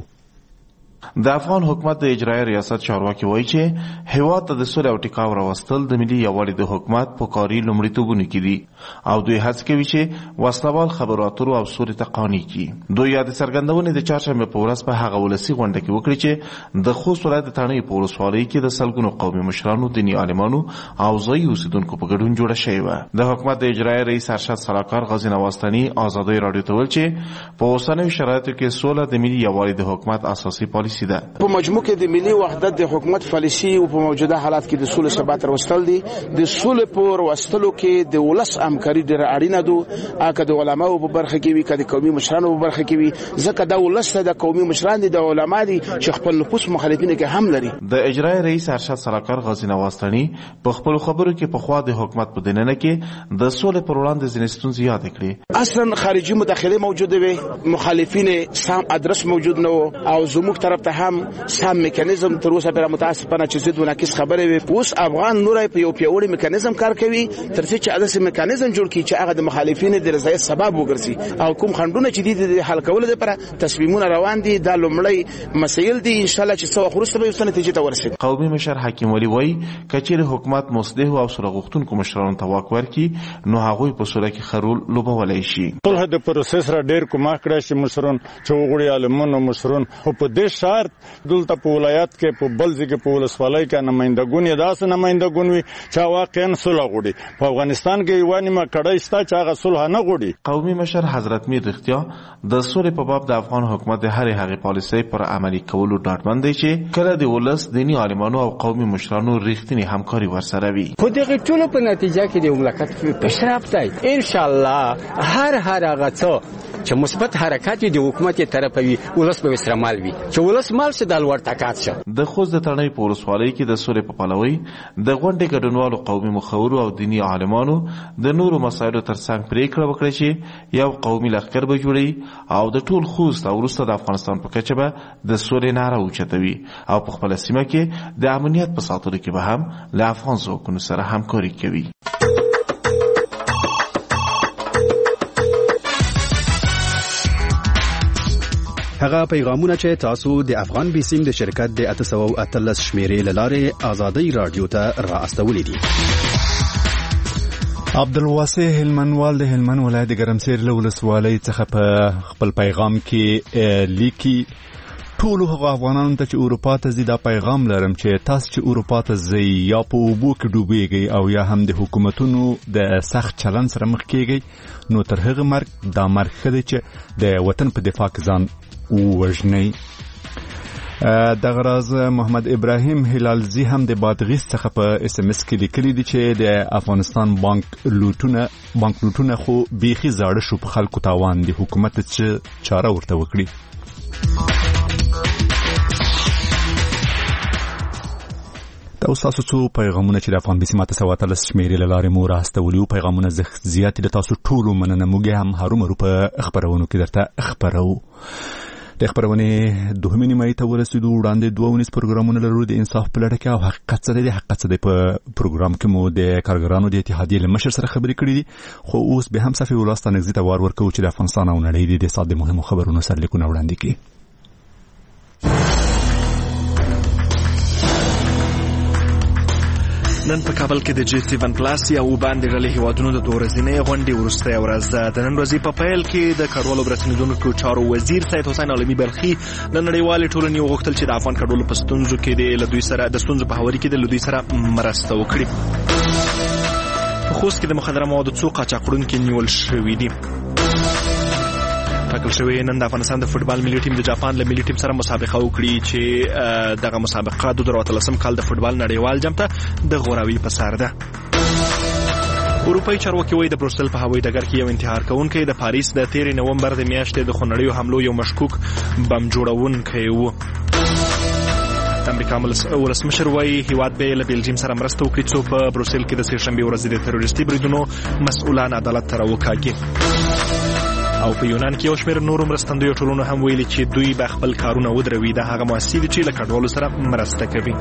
د افغان حکومت د اجرایي ریاست چارواکي وایي چې هیواد ته د سولې او ټیکاو راوستل د ملي یووالي د حکومت په کاري لومړیتوبونو کې دي او دوی هڅه کوي چې وسلوال خبرو اترو او سولې ته قانع کړي. دوی د څرګندونې د چهارشنبې په ورځ په هغه ولسي غونډه کې وکړي چې د خوست ولایت د تڼیو په ولسوالۍ کې د سلګونو قومي مشرانو، دیني عالمانو او ځایي اوسیدونکو په ګډون جوړه شوې وه. د حکومت د اجرایي رئیس ارشد سلاکار غازي نواستني ازادي راډیو ته ویل چې په اوسنیو شرایطو کې سوله د ملي یووالي د حکومت اساسي پالیسي ده. مجموع کې د ملي وحدت د حکومت پالیسي او په موجوده حالات کې د سولې ثبات راوستل دي. د سولې په راوستلو کې د ولس همکاري ډېره اړینه ده، اګه د علماو په برخه کې وي، کله قومي مشرانو په برخه کې وي، ځکه دا ولس د قومي مشران دي، د علما دي چې خپل نفوس مخالفینو کې هم لري. د اجرایي رئیس ارشد سلاکار غازي نواستني په خپل خبرو کې په خوا د حکومت په دننه کې د سولې پر وړاندې ځینې ستونزې یاد کړې. اصلا خارجي مداخله موجوده وي، مخالفین سم ادرس موجود نه او زموږ طرف ته هم سم میکانیزم تر اوسه پر متاسفانه چې زید ونکیس خبره وي. اوس افغان نورای په یو پیوړی میکانیزم کار کوي تر څو چې اصلي میکانیزم جوړ کړي چې هغه د مخالفینو د رضایت سبب وګرځي او کوم خندونه چې د حل کولو لپاره تصمیمونه روان دي دا لومړی مسایل دي. ان شاء الله چې څو خروسته به وسنه نتیجه ته ورسېږي. قومي مشر حکیم علي وایي کچېر حکومت مصلح او سره غوښتونکو مشرانو ته واک ورکړي نو هغه په سوله کې خرول لوبولای شي. ټول د پروسس را ډیر کومه کړی چې مشرون چې وګړي عالمونو مشرون په دې شرط دلته په ولایت کې په بلځي کې په ولسوالۍ کې نمائندګون یې داسې نمائندګون وي چې واقعا صلح غواړي. په افغانستان کې یوه نیمه کړۍ شته چې هغه صلح نه غواړي. قومي مشر حضرت میر رښتیا د سولې په باب د افغان حکومت د هرې هغې پالیسۍ پر عملي کولو ډاډمن دی چې کله د ولس دیني عالمانو او قومي مشرانو رښتینې همکاري ورسره وي. خو دغه ټولو په نتیجه کې د مملکت پیشرفت دی. ان شاء الله هر هغه څه چې مثبت حرکت د حکومت طرفوي ولس به استعمال وي چې ولس مال څه د لوړ تکات شه. د خوست د تڼیو په ولسوالۍ کې د سولې په پلوي د غونډې ګډونوالو قومي مخورو او دیني عالمانو د نورو مسایلو ترڅنګ پریکړه وکړه چې یو قومي لښکر به جوړي او د ټول خوست او وروسته د افغانستان په کچه به د سولې ناره اوچتوي او په خپله سیمه کې د امنیت په ساتلو کې به هم له افغان ځواکونو سره همکاري کوي. هغه پیغامونه چې تاسو د افغان بیسیم د شرکت د 813 شمیرې لاره ازادي رادیو ته را استولې دي. عبدالواسع هلمنوال د هلمند ولایت د ګرمسیر له ولسوالۍ څخه په خپل پیغام کې لیکي ټولو هغو افغانانو ته چې اروپا ته ځي دا پیغام لرم چې تاسو چې اروپا ته ځئ یا په اوبو کې ډوبېږئ او یا هم د حکومتونو د سخت چلند سره مخ کېږئ نو تر هغه مرګ دا مرګ ښه دی چې د وطن په دفاع کې ځان ووژنئ. دغه راز محمد ابراهیم هلالزی هم د بادغیس څخه په اس ام اس کې لیکلي دي چې د افغانستان بانک لوټونه خو بیخي زاړه شو په خلکو تاوان دي حکومت چې چاره ورته وکړي. تاسو څو پیغامونه چې د افغان بیسیم 813 شمیرې له لارې مو راستولیو پیغامونه زیات دي تاسو ټولو مننه موږ هم هرومرو په خبرونو کې درته خبرو. د خبرونې دوهمې نیمایي ته ورسېدو وړاندې 2 پروګرامونه لرو د انصاف په لړ کې او حقیقت څه دی حقیقت څه دی په پروګرام کې مو د کارګرانو د اتحادیې له مشر سره خبرې کړې دي خو اوس به هم صفي ولاسته نږدې ته وار ورکوو چې د افغانستان او نړۍ د ساده مهمو خبرونو سرلیکونه وړاندې کړي. نن په کابل کې د G7 پلاس یا وباندې ډلې هیوادونو د دورزینې غونډې وروسته ورځ ده. د نن ورځې په پیل کې د کډوالو برسنیدونکو چارو وزیر سید حسین عالمي بلخي د نړیوالې ټولنې وغوښتل چې د افغان کډوالو په ستونزو کې د دوی سره د ستونزو په هواري کې د دوی سره مرسته وکړي. په خوست کې د مخدره موادو څو قاچاقړونکي نیول شوي دي. ټاکل شوی نن د افغانستان د فوټبال ملي ټیم د جاپان له ملي ټیم سره مسابقه وکړي چې دغه مسابقه د 2013 کال د فوټبال نړیوال جام ته د غوراوي په سر ده. اروپایي چارواکي وایي د بروسل په هوایي ډګر کې یو انتحار کوونکی د پاریس د 13 نومبر د میاشتې د خونړیو حملو یو مشکوک بم جوړونکی و. امریکا ولسمشر وایي هیواد به له بلجیم سره مرسته وکړي څو په بروسل کې د سهشنبې ورځې د تروریستي بریدونو مسؤلان عدالت ته راوکاږي. او په یونان کې یو شمېر نورو مرستندویو ټولنو هم ویلي چې دوی به خپل کارونه ودروي د هغه مؤسسې دي چې له کډوالو سره مرسته کوي.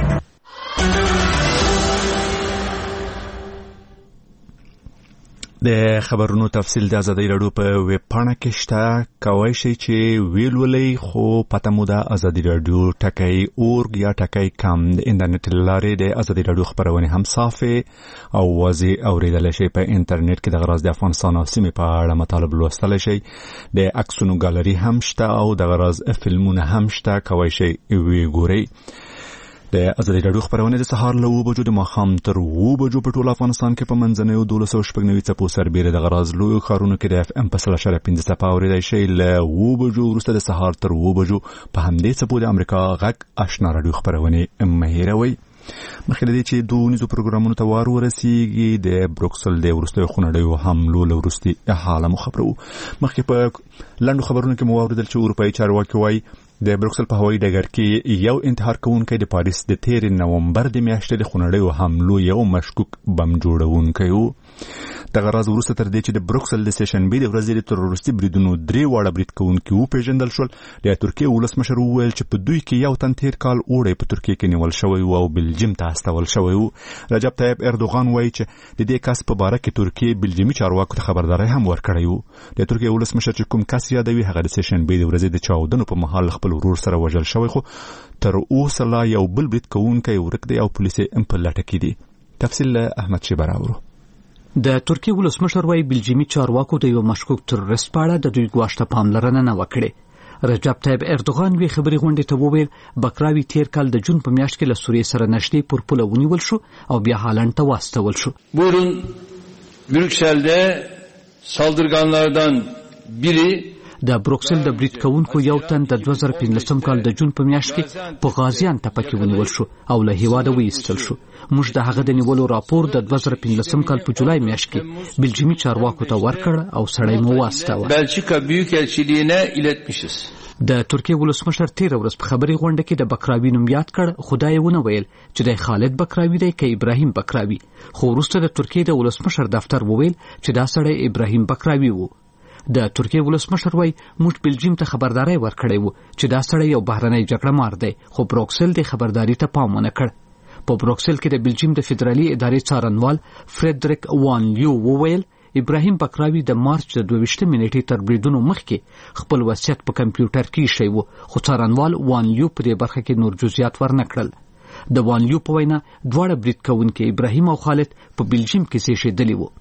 د خبرونو تفصیل د ازادي رادیو په ویب پاڼه کې شته کوی شي چې ویلولې خو پته مو د ازادي رادیو ټکی اورګ یا ټکی کم د انټرنیټ لارې د ازادي رادیو خبرونه هم صافه او واضح اوریدل شي په انټرنیټ کې د غراز د افغانستان او سیمې په اړه مطالب لوستل شي د عکسونو ګالري هم شته او د غراز فلمونه هم شته کوی شي وی ګوري. د ازادي رادیو خبرونه د سهار له 9 بجو د ماښام تر 9 بجو په ټول افغانستان کې په منځنیو 1290 څپو سربېره د غراز لوی ښارونو کې د اف ام په 3.5 څپه اوریدای شي له 9 بجو وروسته د سهار تر 9 بجو په همدې څپو د امریکا غږ آشنا رادیو خبرونه مهیروي. مخکې دې چې دونیزو پروګرامونو ته وار ورسیږي د بروکسل د ورستیو خونړیو حملو له وروستي حاله مو خبرو. مخکې په لاندو خبرونو کې مو واوریدل چې اروپایي چارواکي وایي د بروکسل په هوایي ډګر کې یو انتحار کوونکی د پاریس د 13 نومبر د میاشتې د خونړیو حملو یو مشکوک بم جوړونکی و. دغه راز وروسته تر دې چې د بروکسل د سهشنبې د ورځې د تروریستي بریدونو 3 واړه برید کوونکي وپېژندل شول د ترکیې ولسمشر وویل چې په دوی کې یو تن تیر کال اوړی په ترکیې کې نیول شوی او بلجیم ته استول شوی و. رجب طیب اردوغان وایي چې د دې کس په باره کې ترکیې بلجیمي چارواکو ته خبرداري هم ورکړی و. د ترکیې ولسمشر چې کوم کس یادوي هغه د سهشنبې د ورځې د چاودنو په مهال خپل ورور سره وژل شوی خو تر اوسه لا یو بل برید کوونکی ورک دی او پولیس یې په لټه کې دي. تفصیل احمد شیبه راوړو. د ترکیې ولسمشر وايي بلجیمي چارواکو د یو مشکوک تروریست په اړه د دوی ګواښ ته پاملرنه نه وکړي. رجب طیب اردوغان وی خبري غونډې ته وویل بکراوي تیر کال د جون په میاشت کې له سوریې سره نشټي پر پوله ونیول شو او بیا هالند ته واستول شو. Buyurun Brüksel'de saldırganlardan biri د بروکسل د برید کوونکو یو تن د 2015 کال د جون په میاشت کې په غازیان ته پکې ونیول شو او له هیواده وایستل شو. موږ د هغه د نیولو راپور د 2015 کال په جولای میاشت کې بلجیمي چارواکو ته ورکړ او سړی مو واستاوه. Belçika Büyükelçiliğine iletmişiz. د ترکیې ولسمشر 13 ورځ په خبري غونډه کې د بکراوي نوم یاد کړ. خدای ونه ویل چې د خالد بکراوي دی که ابراهیم بکراوي. خو وروسته د ترکیې د ولسمشر دفتر وویل چې دا سړی ابراهیم بکراوي وو. د ترکیې ولسمشر وای موږ بلجیم ته خبرداري ورکړې وو چې دا سړی یو بهرنی جګړه مار دی خو بروکسل د خبرداري ته پام ونه کړ. په بروکسل کې د بلجیم د فدرالي ادارې څارنوال فریدریک وان لیو وویل ابراهیم بکراوي د مارچ د 22 نیټې تر بریدونو مخکې خپل وصیت په کمپیوټر کې ایښی و، خو څارنوال وان لیو په دې برخه کې نور جزئیات ورنکړل. د وان لیو په وینا دواړه برید کوونکي ابراهیم او خالد په بلجیم کې زیږېدلي وو.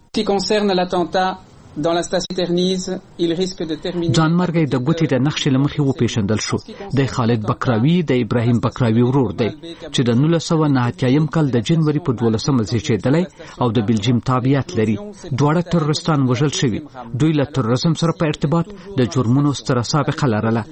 جان مرګی د ګوتې د نقشې له مخې وپېژندل شو. د خالد بکراوي د ابراهیم بکراوي ورور دی چې د 1990 کال د جنوري په 12 زیږېدلی او د بلجیم تابعیت لري. دواړه تروریستان وژل شوي. دوی له تروریزم سره په ارتباط د جرمونو ستره سابقه لرله.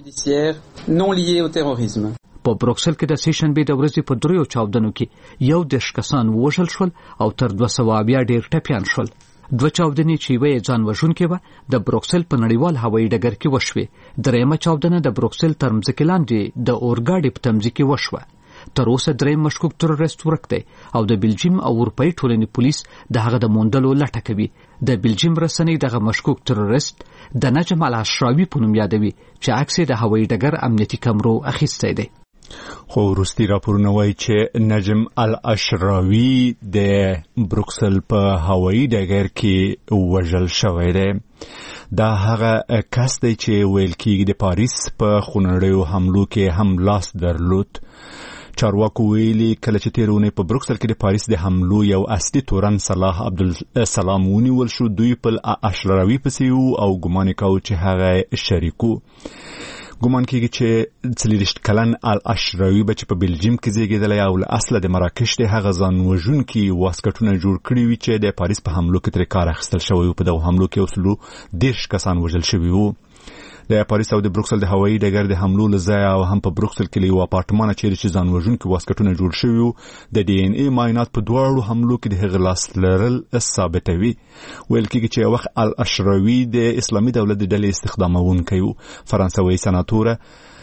په بروکسل کې د سیشنبې د ورځې په 3 چاودنو کې 11 کسان وژل شول او تر 200 بیا ډېر ټپیان شول. 2 چاودنې چې یوه ځان وژونکې وه د بروکسل په نړیوال هوایي ډګر کې وشوې. درېیمه چاودنه د بروکسل تر مځکې لاندې د اورګاډي په تمځای کې وشوه. تر اوسه درېیم مشکوک تروریست ورک دی او د بلجیم او اروپایي ټولنې پولیس د هغه د موندلو لټه کوي. د بلجیم رسنۍ دغه مشکوک تروریست د نجم العشراوي په نوم یادوي چې عکس یې د هوایي ډګر امنیتي کمرو اخیستی دی. خو وروستي راپورونه وایي چې نجم العشراوي د بروکسل په هوایي ډګر کې وژل شوی دی. دا هغه کس دی چې ویل کېږي د پاریس په خونړیو حملو کې هم لاس درلود. چارواکو ویلي کله چې تېره اونۍ په بروکسل کې د پاریس د حملو یو اصلي تورن صلاح عبدالسلام ونیول شو. دوی په العشراوي پسې وو او ګمان یې کاوه چې هغه شریک وو. ګمان کېږي چې 40 کلن العشراوي به چې په بلجیم کې زیږېدلی او له اصله د مراکش د هغه ځان وژونکي واسکټونه جوړ کړي وي چې د پاریس په حملو کې ترې کار اخیستل شوی و. په دغو حملو کې 10 کسان وژل شوي وو. د پاریس او د بروکسل د هوایي ډګر د حملو له ځایه او هم په بروکسل کې له یو اپارتمانه چیرې چې ځان وژونکي واسکټونه جوړ شوي وو د ډي ان اي معاینات په دواړو حملو کې د هغه لاس لرل ثابتوي. ویل کېږي چې یو وخت العشراوي د اسلامي دولت د ډلې استخدامونکی و. فرانسوي سناتوره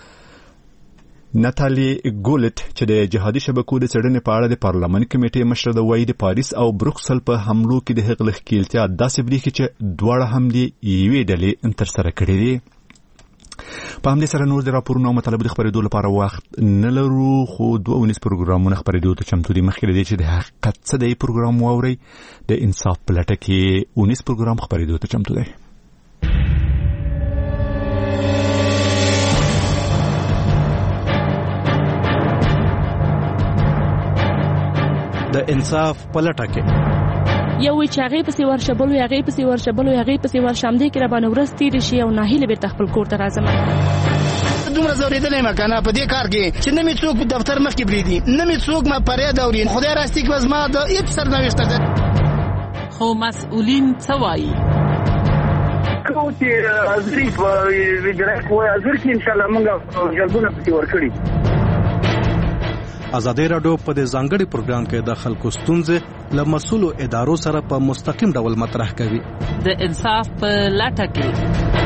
ناتالي ګولت چې د جهادي شبکو د څېړنې په اړه د پارلمان کمیټې مشره ده وایي د پاریس او بروکسل په حملو کې د هغه له ښکېلتیا داسې برېښي چې دواړه حملې یوې ډلې ترسره کړې دي. په همدې سره نور د راپورونو او مطالبو د خپرېدو لپاره وخت نه لرو، خو 2 ونیز پروګرامونه خپرېدو ته چمتو دي. مخکې دی چې د حقیقت څه دی پروګرام واورئ. د انصاف په لټه کې ونیز پروګرام خپرېدو ته چمتو دی. د انصاف په لټه کې یو وی چې هغه پسې ورشبلو هغه پسې ورشبلو هغه پسې ورشمدې کې را باندې ورځ تیر شي او ناهیله به تخپل کور ته راځم. دومره زوریدلې ما کنه په دې کار کې چې نه می څوک دفتر مخ کې بریدي نه می څوک ما پرې دوري. خدای راستي کې وزما د هیڅ سرنوشت ده. خو مسؤلین څه وایي؟ کوتي ازري په ویډرک وای ازر کې ان شاء الله موږ جلبونه پتی ورکړي. ازادي راډیو په دې ځانګړي پروګرام کې د خلکو ستونزې له مسؤلو ادارو سره په مستقیم ډول مطرح کوي. د انصاف په لټه کې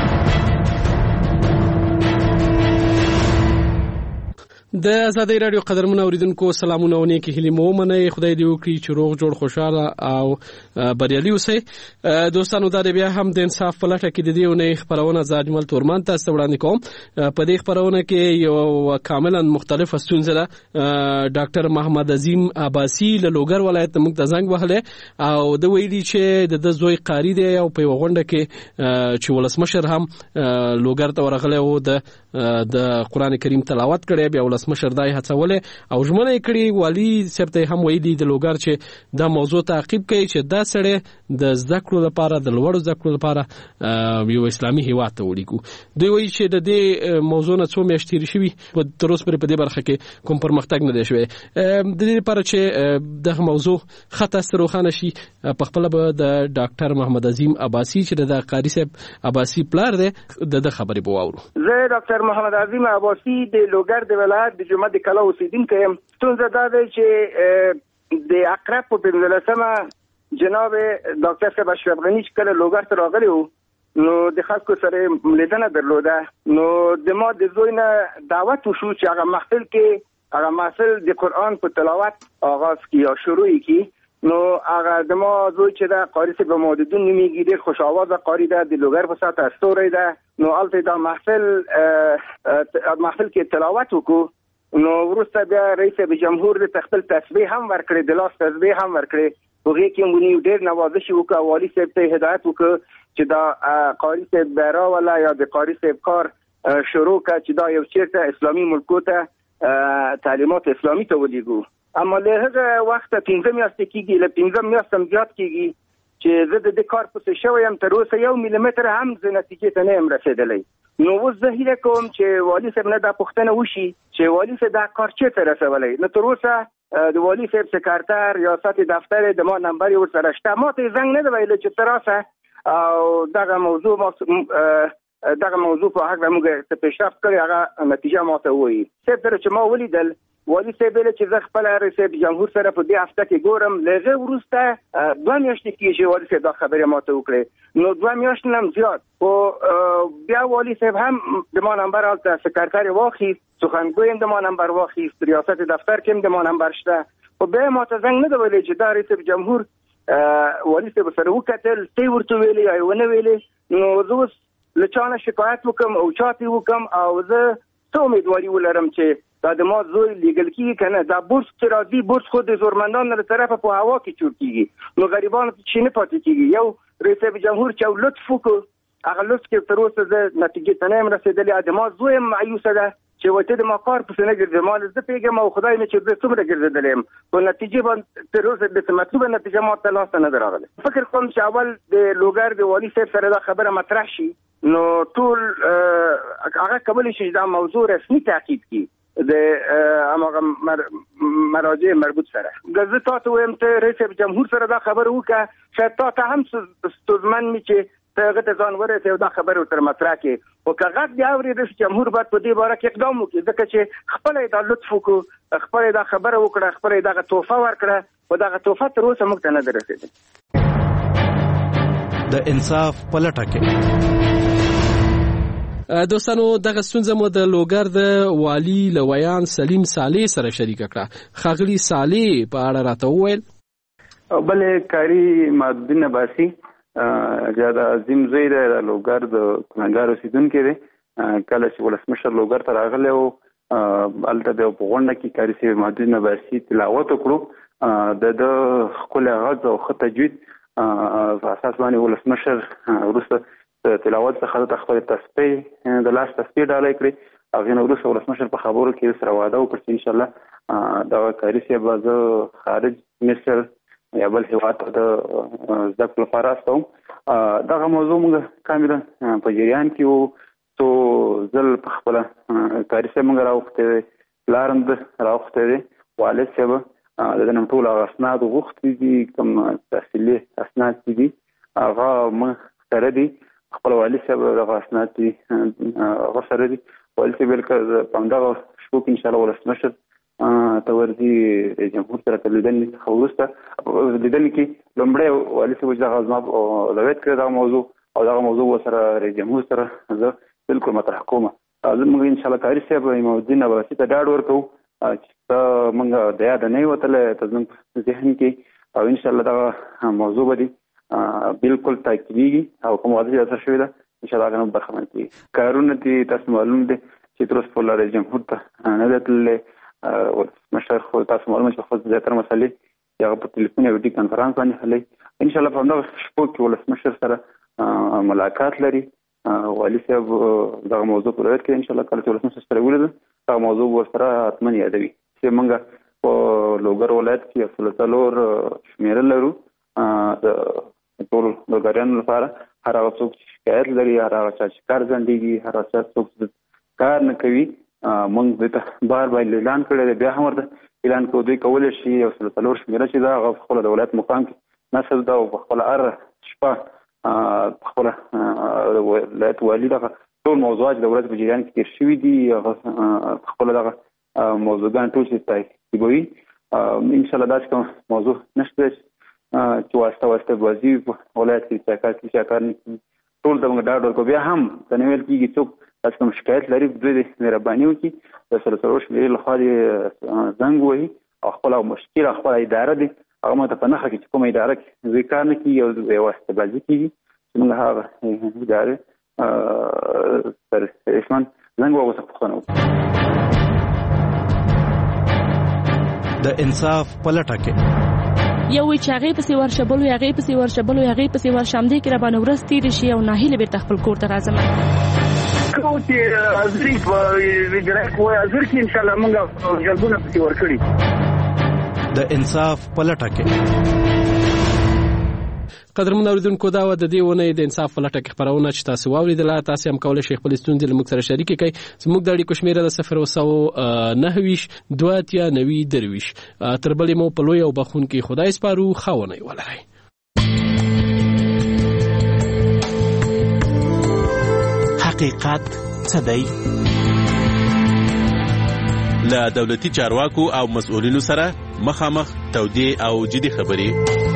د ازادي راډیو قدرمن اوریدونکو سلامونه او نیکی هیلې مو منئ. خدای دې وکړي چې روغ جوړ خوشاله او بریالي اوسئ. دوستانو دا بیا هم د انصاف په لټه کې د دې ونې خبرونه ځاجمل تورمان تاسو وړاندې کوم. په دې خبرونه کې یو کاملا مختلف ستونزه ده. ډاکټر محمد عظیم عباسی له لوګر ولایت موږ ته زنګ وهله او د ویلي چې د زوی قاری دی او په وغونډه کې چې ولسمشر هم لوګر ته ورغله او د قران کریم تلاوت کړي بیا مشر دای هڅولې او ژمنه کړي والی سپته هم ویلي د لوګر چې دا موضوع تعقیب کوي چې دا سړی د زده کړو لپاره د لوړو زده کړو لپاره یو اسلامي هیواد ته وړيکو. دوی وایي چې د دې موضوع نه څو میاشتې تیر شوي په تر اوسه په دې برخه کې کوم پرمختګ نه دی شوی. د دې لپاره چې دغه موضوع خطا سروخانه شي په خپل به د ډاکټر محمد عظیم عباسی چې د قاری صاحب عباسی پلار دی د خبرې بواورو. زه ډاکټر محمد عظیم عباسی د لوګر د ولایت د جمعه د کلا اوسیدونکی یم. ستونزه دا ده چې د اقرب په 15مه جناب ډاکټر صاحب اشرف غنی چې کله لوګر ته راغلی و نو د خلکو سره لیدنه درلوده. نو د ما د زوی نه دعوت وشو چې هغه محفل کې هغه محفل د قرآن په تلاوت آغاز کی یا شروع کی. نو هغه د ما زوی چې دا قاری صاحب مودودون نمیږي ډېر خوش آواز قاری ده د لوګر په ساته استوری ده. نو البته دا محفل کې تلاوت وکړو. نو وروسته بیا رئیس جمهور د خپل تسبیح هم ورکړي د لاس تسبیح هم ورکړي هغه کې مونږ ډېر نوازش وکړ والی صاحب ته هدایت وکړ چې دا قاری صاحب بیره ولا یا د قاری صاحب کار شروع کړ چې دا یو چیرته اسلامي ملکو ته تعلیمات اسلامي ته ولېږو اما له هغه وخت 15 میاشتې کېږي له 15 میاشتې زیات کېږي چې زه د کار پسې شوی یم تر اوسه 1 ملي هم زه نتیجې ته نه یم رسېدلی نو اوس زه هیله کوم چې والي صاحب نه دا پوښتنه وشي چې والي صاحب دا کار چېرته رسولی نو تر اوسه د والي صاحب سکرتر ریاست دفتر د ما نمبر یې ورسره شته ما ته یې زنګ نه دی ویلی چې ته راسه او دغه موضوع په هکله موږ څه پیشرفت کړی هغه نتیجه ما ته ووایي صاحب سره چې ما ولیدل والي صاحب ویل چې زه خپله رئیس جمهور سره په دې هفته کې ګورم له هغې وروسته 2 میاشتې کېږي چې والي صاحب دا خبرې ما ته وکړې نو 2 میاشتې نه هم زیات خو بیا والي صاحب هم د ما نمبر هلته سکرتر یې واخیست سخنګوی هم د ما نمبر واخیست ریاست دفتر کې هم د ما نمبر شته خو بیا ما ته زنګ نه دی ویلی چې دا رئیس جمهور والي صاحب سره وکتل تی ورته ویلې یا یې ونه ویلې نو زه اوس له چا نه شکایت وکړم او چاته یې وکړم او زه څه امیدواري ولرم چې دا د ما زوی لیګل کېږي که نه دا بورس چې راځي بورس خو د زورمندانو له طرفه په هوا کې چور کېږي نو غریبانو ته چې نه پاتې کېږي یو رئیس جمهور چې لطف وکړو هغه لطف کې تر اوسه زه نتیجې ته نه یم رسېدلی د ما زوی هم مایوسه ده چې وایي ته د ما کار پسې نه ګرځې ما زه پوهېږم او خدای مې چې زه څومره ګرځېدلی یم خو نتیجې به تر اوسه داسې مطلوبه نتیجه ما ته لاسته نه ده راغلې فکر کوم چې اول د لوګر د والي صاحب سره دا خبره مطرح شي نو ټول هغه کولی شي دا موضوع رسمي تعقیب کړي د هماغه مراجع مربوط سره زه تا ته وایم ته رئیس جمهور سره دا خبره وکړه شاید تا ته هم ستونزمن وي چې ته هغه ته ځان ورسې او دا خبره ورسره مطرح کړې خو که غږ بیا اوري رئیس جمهور باید په دې باره کې اقدام وکړي ځکه چې خپله یې دا لطف وکړو خپله یې دا خبره وکړه خپله یې دغه تحفه ورکړه خو دغه تحفه تر اوسه موږ ته نه ده رسېدلې د انصاف په لټه کې دوستانو دغه ستونزه مو د لوګر د والي لویان سلیم صالح سره شریک کړه خاغلی صالح په اړه راته وویل بلې کاری مادین عباسی جاده عظیم زوی دی د لوګر د ګناهګار اوسېدونکی دی کله چې ولسمشر لوګر ته راغلی و هلته بیا په غونډه کې کاري صاحب مادین عباسي تلاوت وکړو د ده ښکلی غږ او ښه تجوید په اساس باندې ولسمشر وروسته تلاوت څخه د خپل تسبیح د لاس تسبیح ډالۍ کړې هغې نه وروسته ولسمشر په خبرو کې سره واده وکړ چې انشاءالله دغه کاري صاحب به زه خارج مصر یا بل هېواد ته د زده کړو لپاره استوم دغه موضوع موږ کاملا په جریان کې وو څو ځل په خپله کاري صاحب موږ راوښتی دی پلار هم ده راوښتی دی والد صاحب د ده نه ټول هغه اسناد غوښتي دي کوم تحصیلي اسناد چې دي هغه موږ سره دي خپل والي صاحب دغه اسناد دي هغه سره دي والي صاحب ویل که په همدغه شپو کې انشاءالله ولسمشر ته ورځي جمهور سره تر لیدنې څخه وروسته لیدنې کې لومړی والي صاحب چې دغه زما لویت کړی دغه موضوع او دغه موضوع ورسره رئیس جمهور سره زه بلکل مطرح کوم موږ انشاءالله کاري صاحب امامالدین عباسي ته ډاډ ورکوو چې ته موږ د یاده نه یې وتلی ته زموږ ذهن کې او انشاءالله دغه موضوع به دي بالکل تاکیدېږي او کوم واده چې اثر شوې ده انشاءالله هغه نه برخمن کېږي کارونه دي تاسو معلوم دي چې تر اوسه پورې رئیس جمهور ته نه دی تللی ولسمشر خو تاسو معلومه چې خپل زیاتره مسلې چې هغه په تلیفون یا ویډیو کنفرانس باندې حلوي انشاءالله په همدغه شپو کې ولسمشر سره ملاقات لري والي صاحب دغه موضوع په روایت کې انشاءالله کله چې ولسمشر سره ولیدل دغه موضوع ورسره حتما یادوي چې موږ په لوګر ولایت کې 4 شمېره لرو د ټول لوګریانو لپاره هر هغه څوک چې شکایت لري هر هغه چا چې کار ځنډېږي هر هغه څوک چې کار نه کوي موږ دې ته بار اعلان کړی دی بیا هم ورته اعلان کوو دوی کولی شي یو 4 شمېره چې ده هغه په خپله د ولایت مقام کې نصب ده او په خپله هر شپه په خپله د ولایت والي دغه ټول موضوعات د ورځې په جریان کې تېر شوي دي هغه په خپله دغه موضوعګان ټول چې تعقیبوي انشاءالله داسې کوم موضوع نشته چې واسطه بازي په ولایت کې چې کار نه کوي ټول ته موږ ډاډ ورکوو بیا هم ته نه ویل کېږي څوک داسې کوم شکایت لري دوی د مهرباني وکړي د 4 شمېرې لخوا دې زنګ ووهي او خپله مشکل خپله اداره دي هغه ماته په نښه کړي چې کومه اداره کې دوی کار نه کېږي او واسطه بازي کېږي چې موږ هغه ادارې سره رسماً زنګ ووهو پوښتنه وکړو د انصاف په لټه کې یو وی چې هغه پسې ورشبل وي هغه پسې ورشبل وي هغه پسې ورشمدې کې را باندې ورځ تیر شي او ناهیله به خپل کور ته راځم کو چې ازري په ویډرا کو ازر کې ان شاء الله موږ جلبونه پسې ورکړي د انصاف پلټه کې قدرمن اوریدونکو دا و د دې ونې د انصاف پلټه کې خبرونه چې تاسو واوریدله تاسو هم کولای شئ خپل ستونزې له موږ سره شریکې کړئ زموږ د اړیکو شمیره د 0909293 تر بلې مو په لوی او بخونکي خدای سپارو خاونې ولرئ حقیقت څه دی له دولتي چارواکو او مسؤلینو سره مخامخ تودې او جدي خبرې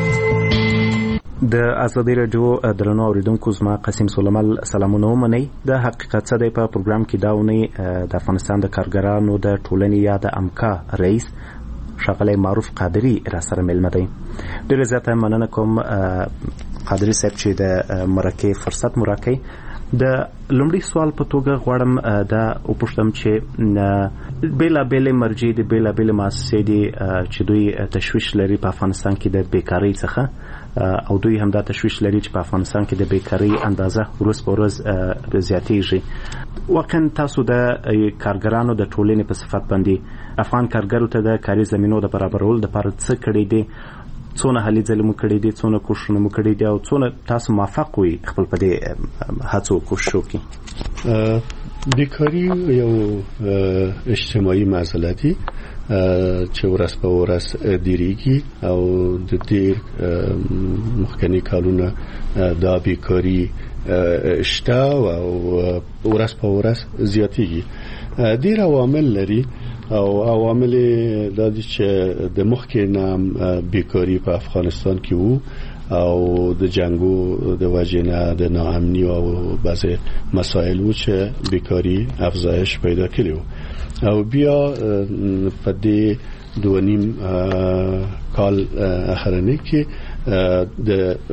د ازادي رادیو درنو اوریدونکو زما قاسم سلیمان سلامونه ومنئ د حقیقت څه دی په پروګرام کې داونی د افغانستان د کارګرانو د ټولنې یا د امکا رئیس ښاغلی معروف قادری را سره مېلمه دی ډېره زیاته مننه کوم قادری صاحب چې د مرکې فرصت مو راکړئ د لومړي سوال په توګه غواړم دا وپوښتم چې بېلابېلې مرجع د بېلابېلې مؤسسې دي چې دوی تشویش لري په افغانستان کې د بیکارۍ څخه او دوی هم دا تشویش لري چې په افغانستان کې د بیکارۍ اندازه ورځ په ورځ زیاتېږي واقعا تاسو د کارګرانو د ټولنې په صفت باندې افغان کارګرو ته د کاري زمینو د برابرولو لپاره څه کړي دي څونه هلې ځلې مو کړي دي څونه کوښښونه مو کړي دي او څونه تاسو موفق وي خپل په دې هڅو کوښښو کې بیکاري یو اجتماعي مسله دي چې ورځ په ورځ ډیریږي او د ډیر مخکنی کالونه دا بیکاري شته او ورځ په ورځ زیاتېږي ډیر عوامل لري او عوامل د دې چې د مخکې نام بیکاري په افغانستان کې وو او د جنگو د وجنه د ناامنی او بعضی مسائل وو چې بیکاري افزایش پیدا کړي او بیا په دې 2.5 کال اخرنی کې د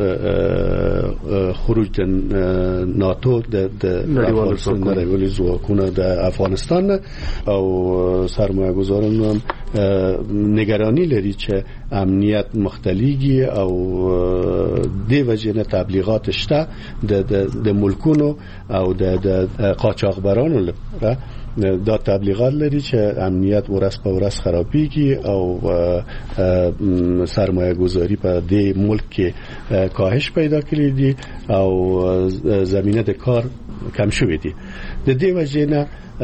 خروج د ناتو د نړیوالو ځواکونو د افغانستان او سرمایه‌گذاران هم نگرانی لري چې امنیت مختلفي او د وجنه تبلیغات شته د ملکونو او د قاچاقبرانو لپاره دا تبلیغات لري چې امنیت ورځ په ورځ خرابېږي او سرمایه گذاری په دې ملک کې کاهش پیدا کړی دي او زمینه د کار کم شوې دي د دې وجه نه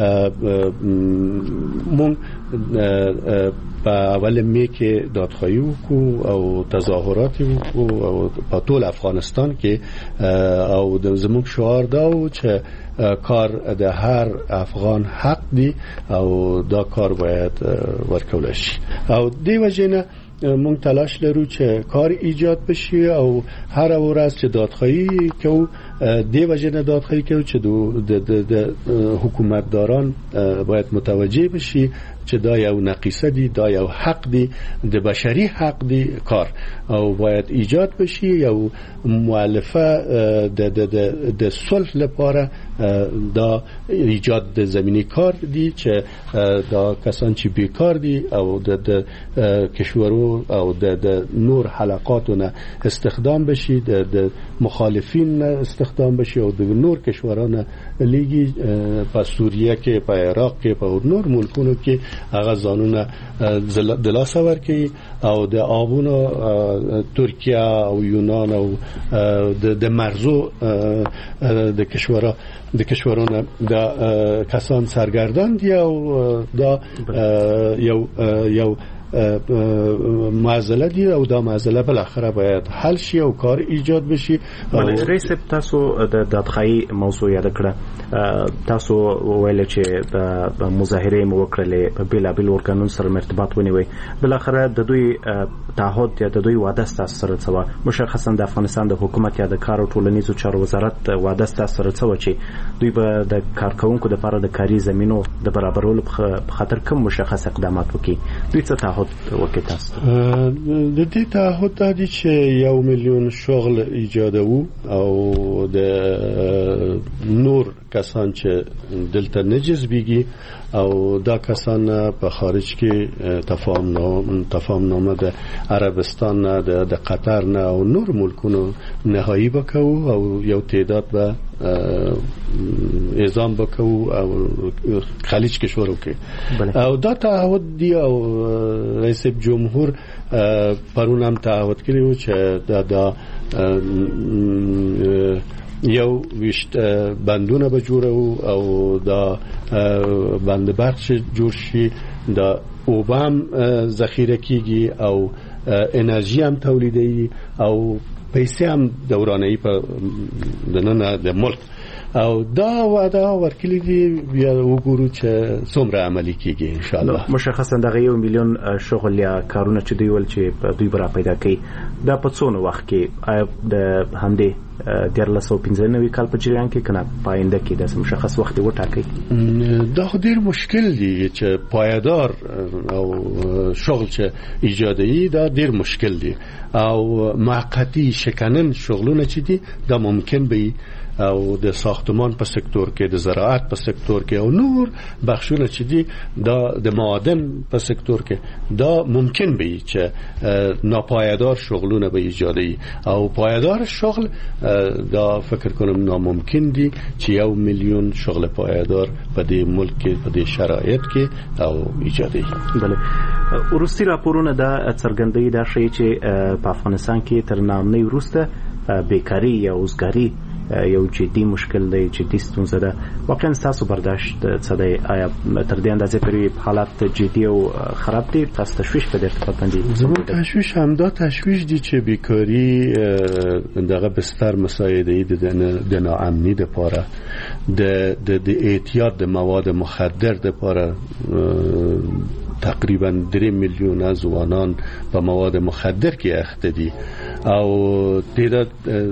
مونږ په اول می کې دادخواهی وکړو او تظاهرات وکړو او په ټول افغانستان کې او زموږ شعار دا و چې کار د هر افغان حق دی او دا کار باید ورکول شي او دی وجنه مونږ تلاش لرو چې کار ایجاد بشي او هر ورځ چې دادخواهی کوو دی وجنه دادخواهی کوو چې د حکومتداران باید متوجه بشي چې دا یو نقیصه دی دا یو حق دی د بشري حق دی کار او باید ایجاد بشي یو مؤلفه د صلح لپاره دا ایجاد د زمینی کار دی چې دا کسان چې بیکار دي او د کشورو او د نور حلقاتونه استخدام بشي د مخالفین استخدام بشي او د نور کشورانه لیگی په سوریه کې په عراق کې په نور ملکونو کې هغه ځانونه د لاس ورکړي او د آبونو ترکیه او یونان او د مرزو د کشورونو د کسان سرګردان دي او دا یو معضله دی او دا معضله بل اخره باید حل شي او کار ایجاد بشي. رئیس تاسو د دادخواهی موضوع یاد کړه تاسو ویل چې په مظاهره مو وکړلې په بلابل ورګانون سره مرتبط ونیوي بل اخره د دوی تعهد یا د دوی وعده ستاسو سره څه مشخصا د افغانستان د حکومت یا د کار او ټولنیزو چارو وزارت وعده ستاسو سره څه چې دوی به د کارکونکو لپاره د کاري زمينو د برابرولو په خاطر کوم مشخص اقدامات وکړي دوی څه تعهد تعهد وکړ تاسو د دې تعهد د دې چې 1 میلیون شغل ایجادو او د نور کسان چې دلته نجذبيږي او دا کسان په خارج کې تفاهم نامه د عربستان نه د قطر نه او نور ملکونو نهایی وکاو او یو تعداد به اعزام وکاو او خلیج کې شروع کړي او دا تعهد دی او رئیس جمهور پرون هم تعهد کړی چې دا یو وشت بندونه به جوړو او دا بند برق جوړ شي دا اوبام ذخیره کیږي او انرژي هم تولیدي او پیسې هم دوراني په دننه د ملک او دا وعده ورکړي دي بیا وګورو چې څومره عملي کیږي ان شاء الله. مشخصا دغه 1 میلیون شغل یا کارونه چې دوی ول چې دوی برا پیدا کوي دا په څونه وخت کې د همدې 1995 کال په جریان کې کنه پاینده کې د مشخص وخت وټاکي دا ډیر مشکل دی چې پایدار او شغل چې ایجادي دا ډیر مشکل دی او موقتی شکنن شغلونه چې دي دا ممکن به او د ساختمان په سکتور کې د زراعت په سکتور کې او نور بخشونه چې دي دا د معادن په سکتور کې دا ممکن به چې ناپایدار شغلونه به ایجادي او پایدار شغل دا فکر کنم ناممکن دی چې 1 میلیون شغل پایدار په دې ملک کې په دې شرایط کې او ایجادي. بله وروستي راپورونه دا څرګندوي دا شی چې په افغانستان کې تر نامنۍ وروسته بیکاری یا اوزګاری یو جدي مشکل دی، جدي ستونزه ده. واقعا تاسو برداشت څه دی؟ آیا تر دې اندازې پورې حالات جدي او خراب دي؟ تاسو تشویش په دې ارتباط باندې؟ زموږ تشویش همدا تشویش دی چې بیکاری دغه بستر مساعده د ناامنی لپاره د اعتیاد د مواد مخدر لپاره تقریبا 3 میلیون ځوانان په مواد مخدر کې اخته دي او تعداد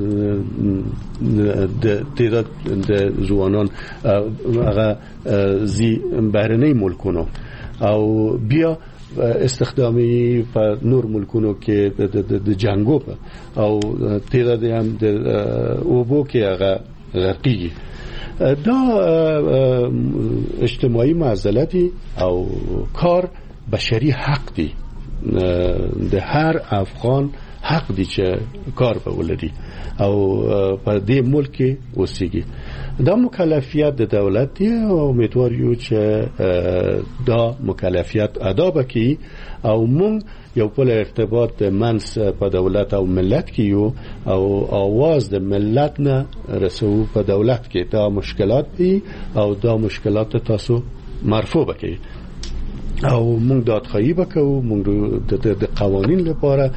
د ځوانان هغه زی بهرنی ملکونو او بیا استخدامی په نور ملکونو کې د جنگو او تعداد هم د اوبو کې هغه غرقي دا اجتماعي معضلتی او کار بشری حق دی، د هر افغان حق دی چې کار به ولري او په دې ملک کې اوسېږي. دا مکلفیت د دولت دی او امیدوار یو چې دا مکلفیت ادا وکړي او مونږ یو په ارتباط منس په دولت او ملت کې یو او आवाज د ملت نه رسو په دولت کې دا مشکلات دي او دا مشکلات تاسو مرفوع وکړي او مونږ دادخواهی وکړو. مونږ د قوانین لپاره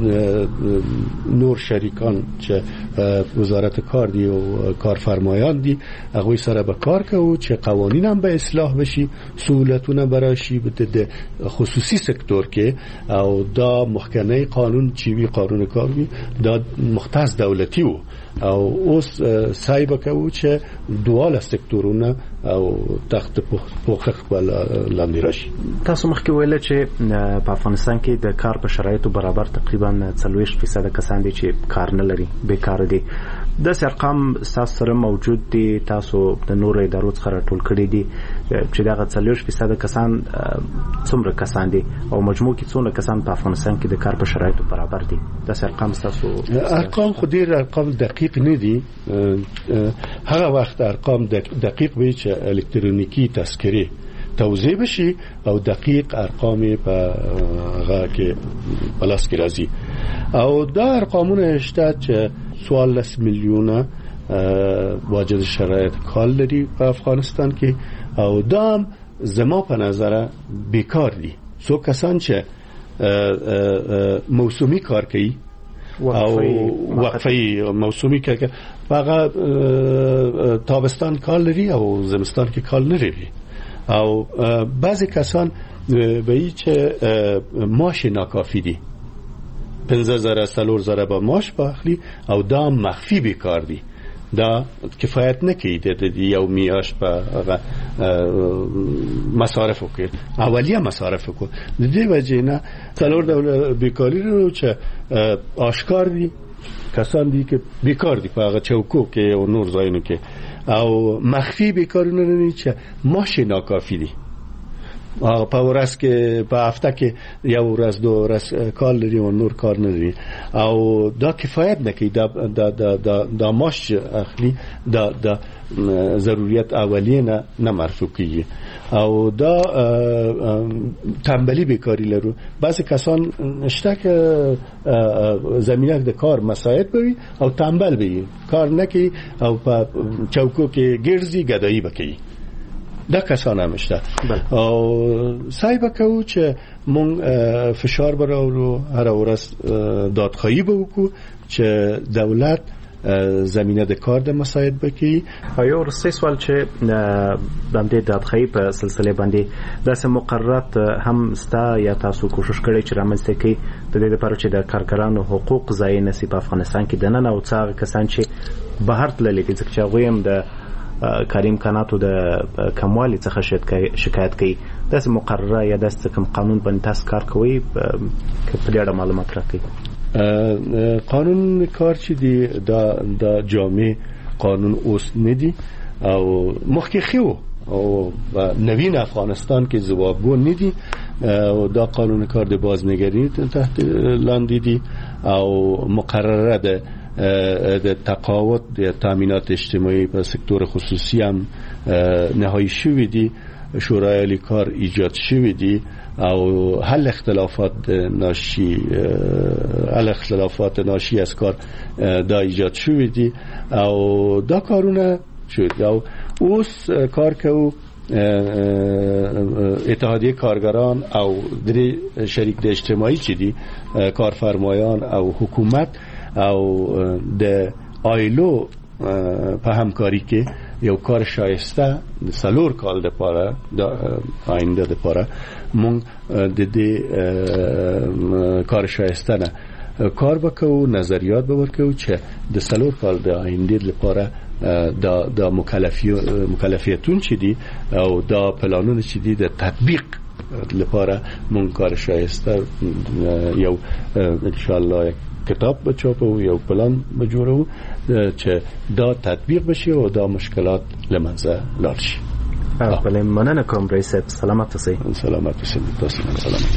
نور شریکان چې وزارت کار دی او کارفرمایان دي هغه سره به کار کوو چې قوانین هم به اصلاح بشي، سهولتونه برای شي د خصوصي سکتور کې او دا محکمه قانون چې وی قانون کار وی دا مختص دولتي وو او اوس سعی وکړو چې دواله سکتورونه او تخت پوښښ لاندې راشي. تاسو مخکې ویل چې په افغانستان کې د کار په شرایطو برابر تقریبا 40% کسان دي چې کار نه لري، بیکار دي. د ارقام تاسو سره موجود دي، تاسو د نورو ادارو څخه راټول کړي دي چې دا 40% کسان څومره کسان دي او مجموع کې څومره کسان په افغانستان کې د کار په شرایطو برابر دي؟ د ارقام تاسو ارقام خو ډیر ارقام دقیق نه دي، هغه وخت ارقام دقیق وي چې الکترونیکی تذکره توزیع بشي او دقیق ارقام په هغه کې پلاس کې راځي او دا ارقامونه شته چې 14 میلیونه واجد شرایط کار لري په افغانستان کې او دا زما په نظر بیکار دي. څو کسان چې موسمی کار کوي او وقفی موسمی که فقط تابستان کار لري او زمستان کې کار نه لري او بعضی کسان به ای چې معاش ناکافی دي 15,000 3,000 با معاش باخلی او دا مخفی بیکار دي دا کفایت نه کوي د یو میاشت په هغه مصارفو کې اولیه مصارفو کو د دې وجه نه څلور ډول بیکاری رو چې آشکار دي کسان دي که بیکار دي په هغه چوکو کې او نور ځایونو کې او مخفي بیکارونه نه چې معاش ناکافي دي په ورځ کې په هفته کې یو ورځ دو ورځ کار لري او نور کار نه لري او دا کفایت نه کوي دا معاش اخلي دا ضرورت اولیه نه مرفوع کیږي او دا تنبلی بیکاری لرو بعضی کسان نشته که زمینه د کار مساعد بوي او تنبل بوي کار نکي او په چوکو کې ګرځي ګدایي بکي دا کسان هم شته او سعی وکړو چې مونږ فشار براولو هر ورځ دادخواهی وکړو چې دولت زمینه د کار د مساعد بکی. یو ورسې سوال چې باندې دادخواهی په سلسله باندې داسې مقررات هم ستا یا تاسو کوشش کړی چې رامنځته کړئ د دې لپاره چې د کارګرانو حقوق ضایع نشي په افغانستان کې دننه او څنګه کسان چې بهر تللي دي ځکه چې هغوی هم د کاري امکاناتو د کموالي څخه شکایت کوي داسې مقرره یا داسې کوم قانون باندې تاسو کار کوئ که په دې اړه معلومات راکړئ. قانون کار چې دی دا جامع قانون اوس ندی او مخکې خو او نوین افغانستان کې ځوابګون ندی او دا قانون کار د بازنگری تحت لاندې دی او مقرره ده د تقاعد د تامینات اجتماعی په سکتور خصوصی هم نهایی شوی دی شورای کار ایجاد شوی دی او حل اختلافات ناشی از کار دا ایجاد شوی دی او دا کارونه شد او اوس کار که اتحادیه کارگران او دری شریک د اجتماعی چی دی کارفرمایان او حکومت او د آیلو په همکاری کې یو کار شایسته سلور کال د پاره د آینده د پاره مونږ د دې کار شایسته نه کار وکړو نظریات به ورکړو چې د سلور کال د آینده لپاره دا مکلفیتون چې دي او دا پلانونه چې دي د تطبیق لپاره مونږ کار شایسته یو ان شاء الله کتاب بچاپو یو پلان بجوړو چې دا تطبیق بشي او دا مشکلات لمنځه لاړ شي. بله مننه کوم رئیس صاحب سلامت اوسئ. سلامت اوسئ. تاسو سلامت.